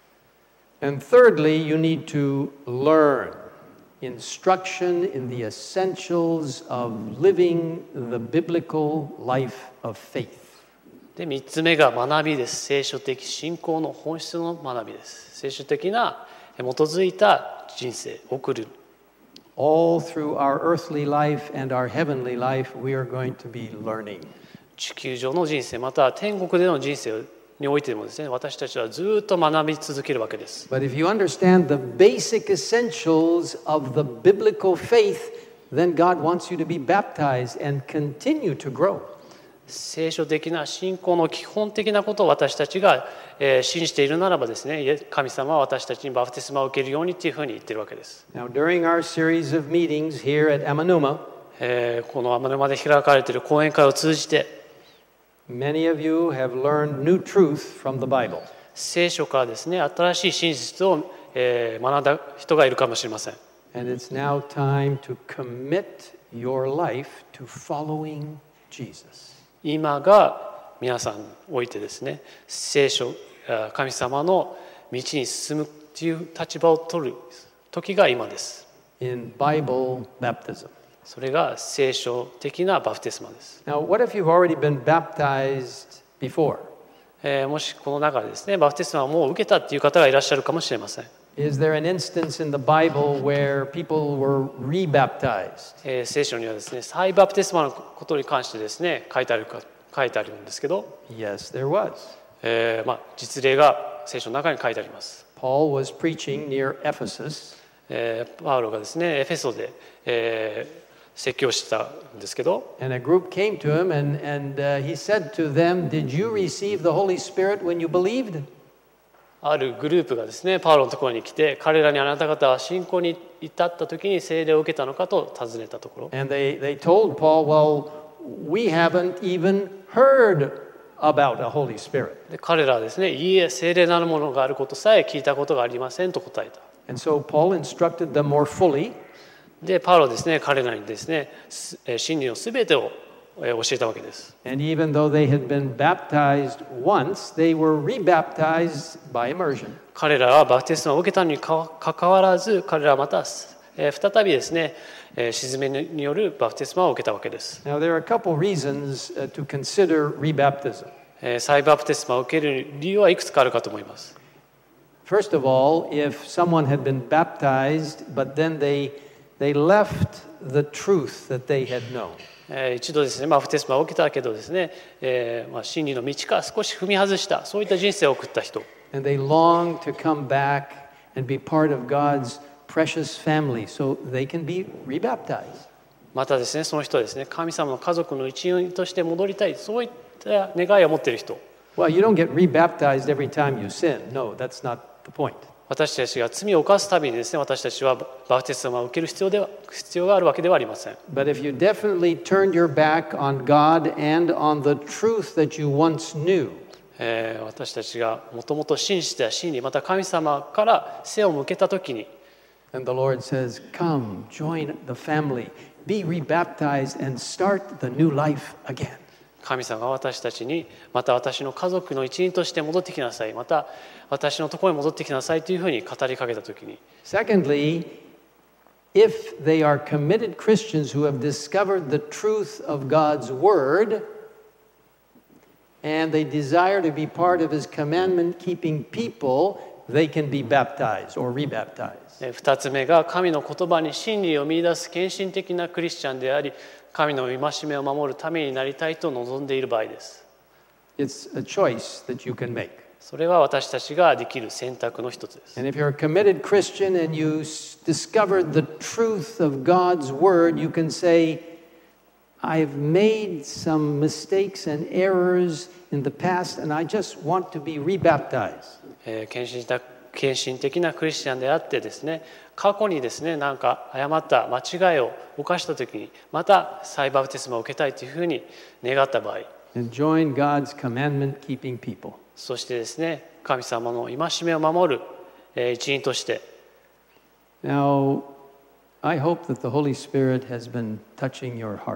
Speaker 1: And thirdly, you need to learn instruction in the essentials of living the biblical life of faith.
Speaker 2: で、3つ目が学びです。聖書的信仰の本質の学びです。聖書的な基づいた人生を送る。
Speaker 1: All through our earthly life and our heavenly life, we are going to be learning.
Speaker 2: 地球上の人生また天国での人生においてもですね、私たちはずっと学び続けるわけです。
Speaker 1: But if you understand the basic essentials of the biblical faith, then God wants you to be baptized and continue to grow.
Speaker 2: 聖書的な信仰の基本的なことを私たちが信じているならばですね、神様は私たちにバプテスマを受けるようにというふうに言っているわけです。
Speaker 1: Now, during our series of meetings here at Amanuma,
Speaker 2: この天沼で開かれている講演会を通じて、
Speaker 1: many of you have learned new truth from the Bible.
Speaker 2: 聖書からですね、新しい真実を学んだ人がいるかもしれません。
Speaker 1: And it's now time to commit your life to following Jesus.
Speaker 2: 今が皆さんにおいてですね、聖書、神様の道に進むという立場を取る時が今です。
Speaker 1: In Bible baptism.
Speaker 2: それが聖書的なバプテスマです。
Speaker 1: Now, what if you've already been baptized before?
Speaker 2: もしこの中でですね、バプテスマをもう受けたっていう方がいらっしゃるかもしれません。
Speaker 1: Is there an instance in the Bible where people were rebaptized?
Speaker 2: 聖書にはですね、再バプテスマのことに関してですね、書いてあるんですけど、
Speaker 1: Yes, there was.
Speaker 2: 実例が聖書の中に書いてあります。
Speaker 1: Paul was preaching near Ephesus.
Speaker 2: パウロがですね、エフェソで、説教したんですけど、
Speaker 1: And a group came to him and he said to them, Did you receive the Holy Spirit when you believed?
Speaker 2: あるグループがですね、パウロのところに来て、彼らにあなた方は信仰に至った時に聖霊を受けたのかと尋ねたところ、
Speaker 1: And they told Paul, Well, we haven't even heard about a Holy Spirit.
Speaker 2: で彼らはですね、いいえ、聖霊なるものがあることさえ聞いたことがありませんと答えた。
Speaker 1: And so Paul instructed them more fully.
Speaker 2: で、パウロはですね、彼らにですね、真理のすべてを教えたわけです。
Speaker 1: And even though they had been baptized once, they were rebaptized by immersion.
Speaker 2: 彼らはバプテスマを受けたにかかわらず、彼らはまた再びですね、沈めによるバプテスマを受けたわけです。
Speaker 1: Now, there are a couple reasons to consider rebaptism.
Speaker 2: 再バプテスマを受ける理由はいくつかあるかと思います。
Speaker 1: First of all, if someone had been baptized, but then they left the truth that they had known.
Speaker 2: 一度ですね、バプテスマを受けたけどですね、真理の道から少し踏み外した、そういった人生を送った人。
Speaker 1: And they long to come back and be part of God's precious family, so they can be rebaptized.
Speaker 2: またですね、その人はですね、神様の家族の一員として戻りたい、そういった願いを持っている人。
Speaker 1: Well, you don't get rebaptized every time you sin. No, that's not the point.
Speaker 2: 私たちが罪を犯すたびにですね、私たちはバプテスマを受ける必要があるわけではありません。
Speaker 1: But if you definitely turned your back on God and on the truth that you once knew,
Speaker 2: 私たちがもともと信じていた真理、また神様から背を向けたときに、
Speaker 1: and the Lord says, Come, join the family, be rebaptized, and start the new life again.
Speaker 2: 神様が私たちに、また私の家族の一員として戻ってきなさい、また私のところに戻ってきなさいというふうに語りかけたときに、
Speaker 1: Secondly, if they are committed Christians who have discovered the truth of God's Word and they desire to be part of His commandment-keeping people, they can be baptized or rebaptized.
Speaker 2: 2つ目が神の言葉に真理を見出す献身的なクリスチャンであり、神の戒めを守るためになりたいと望んでいる場合です。
Speaker 1: It's a choice that you can make.
Speaker 2: それは私たちができる選択の一つです。
Speaker 1: And if you're a committed Christian and you discovered the truth of God's Word, you can say, I've made some mistakes and errors in the past, and I just want to be rebaptized.
Speaker 2: 献身的なクリスチャンであってですね、過去にですね、なんか誤った間違いを犯したときに、また再バプテスマを受けたいというふうに願った場合、
Speaker 1: And join God's commandment-keeping people.
Speaker 2: そしてですね、神様の戒めを守る一員として、
Speaker 1: Now, I hope that the Holy Spirit has been touching your heart.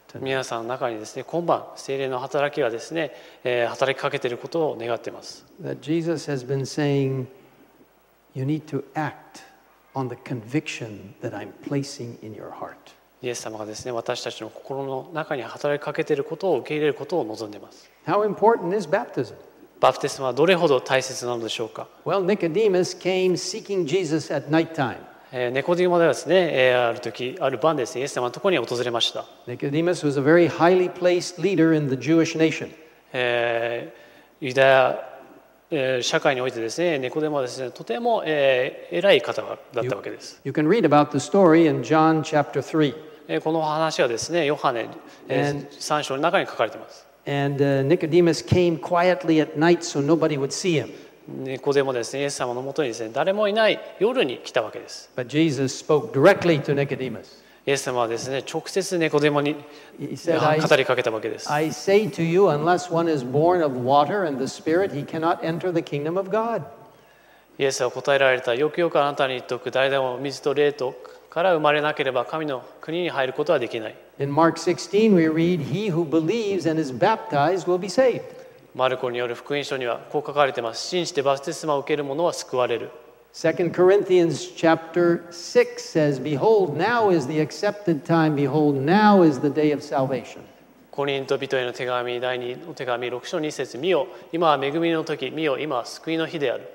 Speaker 2: 皆さんの中にですね、今晩聖霊の働きがですね、働きかけていることを願っています。
Speaker 1: That Jesus has been saying, you need to act on the conviction that I'm placing in your heart.
Speaker 2: イエス様がですね、私たちの心の中に働きかけていることを受け入れることを望んでいます。
Speaker 1: How important is baptism?
Speaker 2: バプテスマはどれほど大切なのでしょうか。
Speaker 1: Well, Nicodemus came seeking Jesus at nighttime.
Speaker 2: ネコディモではですね、ある時、ある晩ですね、イエス様のところに訪れました。
Speaker 1: Nicodemus was a very highly placed leader in the Jewish nation.
Speaker 2: ユダヤ社会においてですね、ネコデモはですね、とても偉い方だったわけです。
Speaker 1: You can read about the story in John chapter 3.
Speaker 2: この話はですね、ヨハネ3章の中に書かれています。
Speaker 1: And Nicodemus came quietly at night so nobody would see him.
Speaker 2: ネコデモですね、イエス様のもとにですね、誰もいない夜に来たわけです。
Speaker 1: But Jesus spoke directly to Nicodemus.
Speaker 2: イエス様はですね、直接ネコデモに
Speaker 1: He said,
Speaker 2: 語りかけたわけです。
Speaker 1: I say to you, unless one is born of water and the Spirit, he cannot enter the kingdom of God.
Speaker 2: イエスは答えられた。よくよくあなたに言っておく。誰でも水と霊とから生まれなければ神の国に入ることはできない。
Speaker 1: In Mark 16, we read, He who believes and is baptized will be saved.
Speaker 2: マルコによる福音書にはこう書かれています。信じてバプテスマを受ける者は救われる。
Speaker 1: 2 Corinthians chapter 6 says, Behold, now is the accepted time. Behold, now is the day of salvation.
Speaker 2: コリント人への手紙第2の手紙6章2節見よ、今は恵みの時、見よ、今は救いの日である。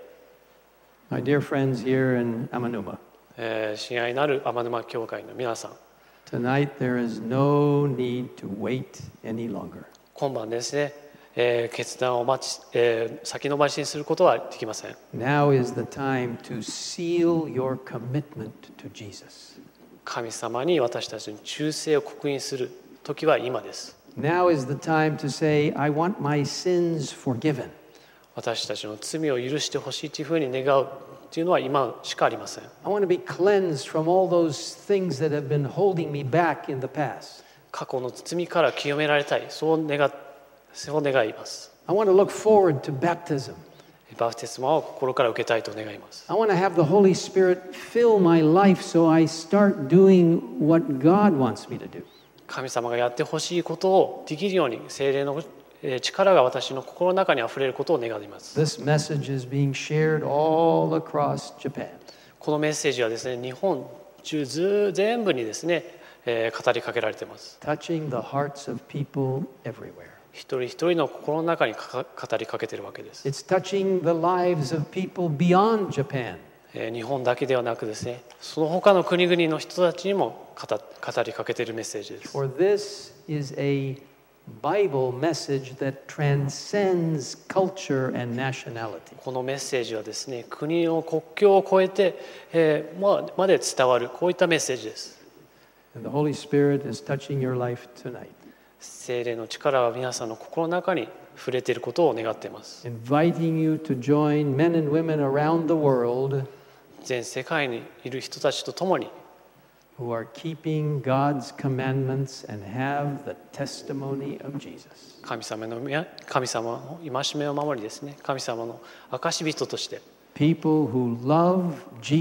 Speaker 1: My dear friends here in Amanuma,
Speaker 2: 親愛なる天沼教会の皆さん、
Speaker 1: tonight there is no need to wait any longer.
Speaker 2: 今晩ですね、決断を先延ばしにすることはできません。
Speaker 1: Now is the time to seal your commitment to Jesus.
Speaker 2: 神様に私たちの忠誠を刻印する時は今です。
Speaker 1: Now is the time to say, I want my sins forgiven.
Speaker 2: 私たちの罪を許してほしいというふうに願うというのは今しかありません。
Speaker 1: I want to be cleansed from all those things that have been holding me back in the past.
Speaker 2: 過去の罪から清められたい、そう願います。
Speaker 1: I want to look forward to baptism.
Speaker 2: バプテスマを心から受けたいと願います。
Speaker 1: I want to have the Holy Spirit fill my life so I start doing what God wants me to do.
Speaker 2: 神様がやってほしいことをできるように聖霊の力が私の心の中にあふれることを願います。
Speaker 1: This message is being shared all across Japan.
Speaker 2: このメッセージはですね、日本中全部にですね、語りかけられています。
Speaker 1: Touching the hearts of people everywhere.
Speaker 2: 一人一人の心の中に語りかけているわけです。
Speaker 1: It's touching the lives of people beyond Japan.
Speaker 2: 日本だけではなくですね、その他の国々の人たちにも語りかけているメッセージです。
Speaker 1: For this is a Bible message that transcends culture and nationality.
Speaker 2: このメッセージはですね、国の国境を越えて、まで伝わるこういったメッセージです。
Speaker 1: And the Holy Spirit is touching your life tonight.
Speaker 2: 聖霊の力は皆さんの心の中に触れていることを願っています。
Speaker 1: Inviting you to join men and women around the world
Speaker 2: 全世界にいる人たちと共に
Speaker 1: who are keeping God's commandments and have the testimony of Jesus.
Speaker 2: 神様の戒めを守りですね、神様の証人として
Speaker 1: People who love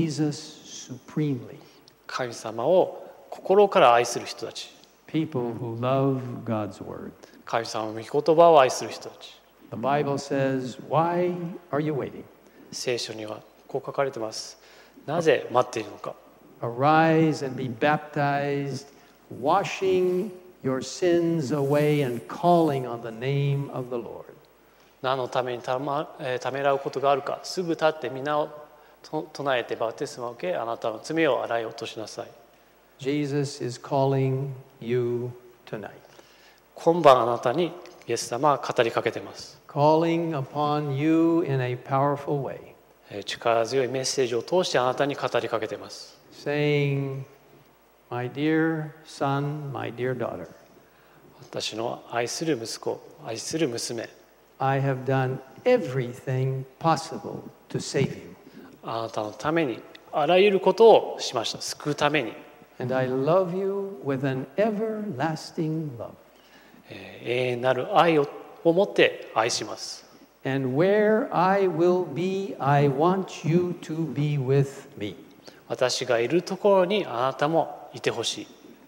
Speaker 1: Jesus supremely.
Speaker 2: 神様を心から愛する人たち、
Speaker 1: People who love God's word.
Speaker 2: 神様の御言葉を愛する人たち。
Speaker 1: The Bible says, why are you waiting?
Speaker 2: 聖書にはこう書かれています。なぜ待っているのか。
Speaker 1: Arise and be baptized, washing your sins away and calling on the name of the Lord.
Speaker 2: 何のためにためらうことがあるか。すぐ立って皆を唱えてバプテスマを受け、あなたの罪を洗い落としなさい。
Speaker 1: Jesus is calling you tonight.
Speaker 2: 今晩あなたにイエス様は語りかけています。
Speaker 1: Calling upon you in a powerful way.
Speaker 2: 力強いメッセージを通してあなたに語りかけています。
Speaker 1: Saying, my dear son, my dear daughter,
Speaker 2: 私の愛する息子、愛する娘、
Speaker 1: I have done everything possible to save you.
Speaker 2: あなたのためにあらゆることをしました。救うために。
Speaker 1: And I love you with an everlasting love.
Speaker 2: 永遠なる愛を持って愛します。
Speaker 1: And where I will be, I want you to be with me.
Speaker 2: 私がいるところにあなたもいてほしい。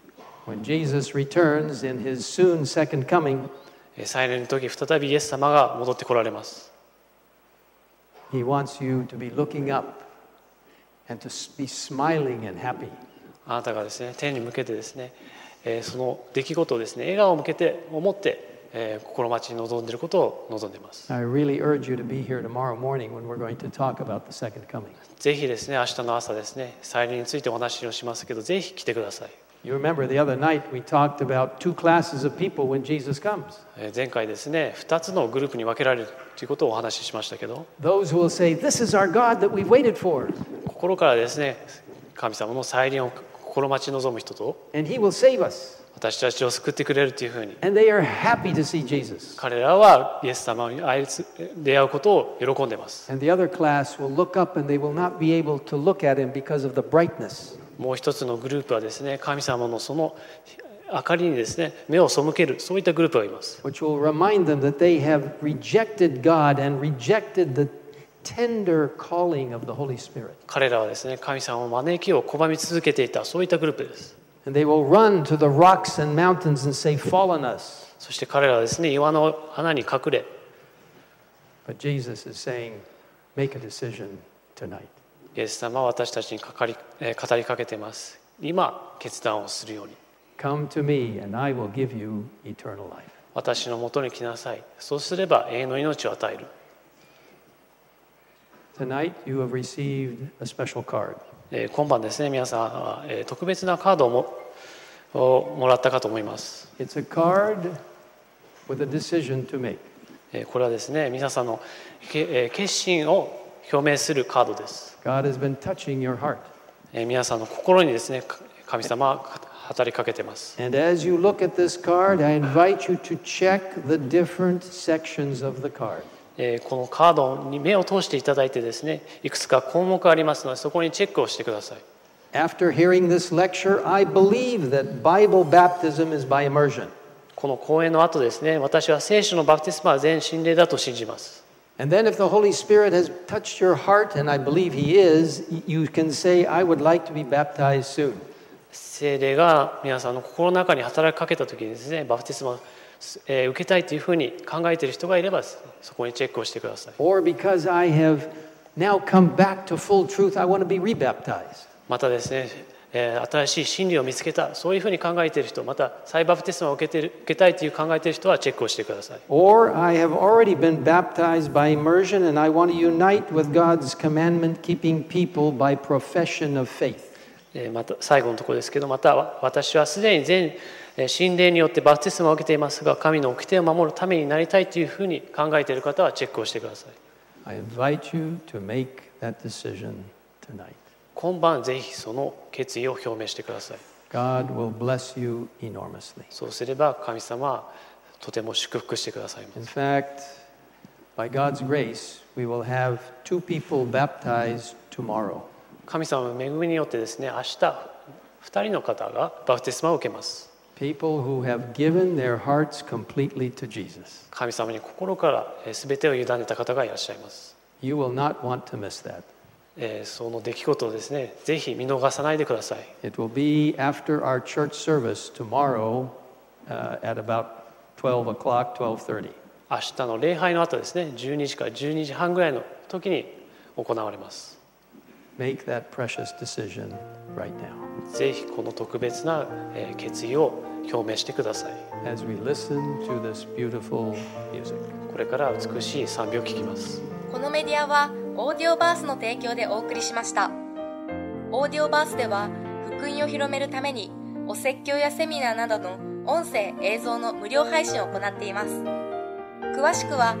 Speaker 1: When Jesus returns in his soon second coming,
Speaker 2: 再来の時再びイエス様が戻ってこられます。
Speaker 1: he wants you to be looking up and to be smiling and happy.
Speaker 2: あなたがですね、天に向けてですね、その出来事をですね、笑顔を向けて思って、心待ちに望んでいることを望んでいます。
Speaker 1: I really urge you to be here tomorrow morning when we're going to talk about the second coming.
Speaker 2: ぜひですね、明日の朝ですね、再臨についてお話をしますけど、ぜひ来てください。
Speaker 1: You remember the other night we talked about two classes of people when Jesus comes.
Speaker 2: 前回ですね、2つのグループに分けられるということをお話ししましたけど、
Speaker 1: Those who will say, "This is our God that we've waited for,"
Speaker 2: 心からですね、神様の再臨を心待ち望む人と、
Speaker 1: and He will save us.
Speaker 2: 私たちを救ってくれるというふうに、
Speaker 1: And they are happy to see Jesus.
Speaker 2: 彼らはイエス様に出会うことを喜んでいます。
Speaker 1: And the other class will look up and they will not be able to look at Him because of the brightness.
Speaker 2: もう一つのグループはですね、神様のその明かりにですね、目を背ける、そういったグループがいます。
Speaker 1: Which will remind them that they have rejected God and rejected the tender calling of the Holy Spirit.
Speaker 2: 彼らはですね、神様の招きを拒み続けていた、そういったグループです。
Speaker 1: And they will run to the rocks and mountains and say, "Fall on us."
Speaker 2: そして彼らはですね、岩の穴に隠れ、
Speaker 1: But Jesus is saying, "Make a decision tonight."
Speaker 2: イエス様は私たちに語りかけています。今、決断をするように。
Speaker 1: Come to me and I will give you eternal life.
Speaker 2: 私のもとに来なさい。そうすれば永遠の命を与える。
Speaker 1: Tonight you have received a special card.
Speaker 2: 今晩ですね、皆さんは特別なカードをもらったかと思います。
Speaker 1: It's a card with a decision to make.
Speaker 2: これはですね、皆さんの決心を表明するカードです。
Speaker 1: God has been touching your heart.
Speaker 2: 皆さんの心にですね、神様は語りかけています。
Speaker 1: And as you look at this card, I invite you to check the different sections of the card.
Speaker 2: このカードに目を通していただいてですね、いくつか項目ありますので、そこにチェックをしてください。
Speaker 1: After hearing this lecture, I believe that Bible baptism is by immersion.
Speaker 2: この講演の後ですね、私は聖書のバプテスマは全浸礼だと信じます。
Speaker 1: And then if the Holy Spirit has touched your heart, and I believe He is, you can say, "I would like to be baptized soon."
Speaker 2: 聖霊が皆さんの心の中に働きかけた時にですね、バプテスマを受けたいというふうに考えている人がいれば、そこにチェックをしてください。
Speaker 1: Or because I have now come back to full truth, I want to be rebaptized.
Speaker 2: またですね、新しい真理を見つけた、そういうふうに考えている人、また再バプテスマを受けたいという考えている人はチェックをしてください。
Speaker 1: Or I have already been baptized by immersion and I want to unite with God's commandment-keeping people by profession of faith.
Speaker 2: また最後のところですけど、また私はすでに全浸礼によってバプテスマを受けていますが、神の掟を守るためになりたいというふうに考えている方はチェックをしてください。
Speaker 1: I invite you to make that decision tonight.
Speaker 2: 今晩ぜひその決意を表明してください。
Speaker 1: God will bless you enormously.
Speaker 2: そうすれば神様はとても祝福してくださいま
Speaker 1: In
Speaker 2: す。
Speaker 1: fact, by God's grace, we will have 2 people baptized tomorrow.
Speaker 2: 神様の恵みによってですね、明日2人の方がバプテスマを受けます。
Speaker 1: People who have given their hearts completely to Jesus.
Speaker 2: 神様に心から全てを委ねた方がいらっしゃいます。
Speaker 1: You will not want to miss that.
Speaker 2: その出来事をですね、ぜひ見逃さないでください。
Speaker 1: It will be after our church service tomorrow at about 12 o'clock, 12:30.
Speaker 2: 明日の礼拝の後ですね、12時から12時半ぐらいの時に行われます。
Speaker 1: Make that precious decision right now.
Speaker 2: ぜひこの特別な決意を表明してください。
Speaker 1: As we listen to this beautiful music.
Speaker 2: これから美しい賛美を聴きます。
Speaker 3: このメディアはオーディオバースの提供でお送りしました。オーディオバースでは福音を広めるためにお説教やセミナーなどの音声映像の無料配信を行っています。詳しくは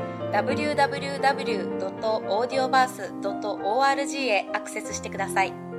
Speaker 3: http://www.audioverse.org へアクセスしてください。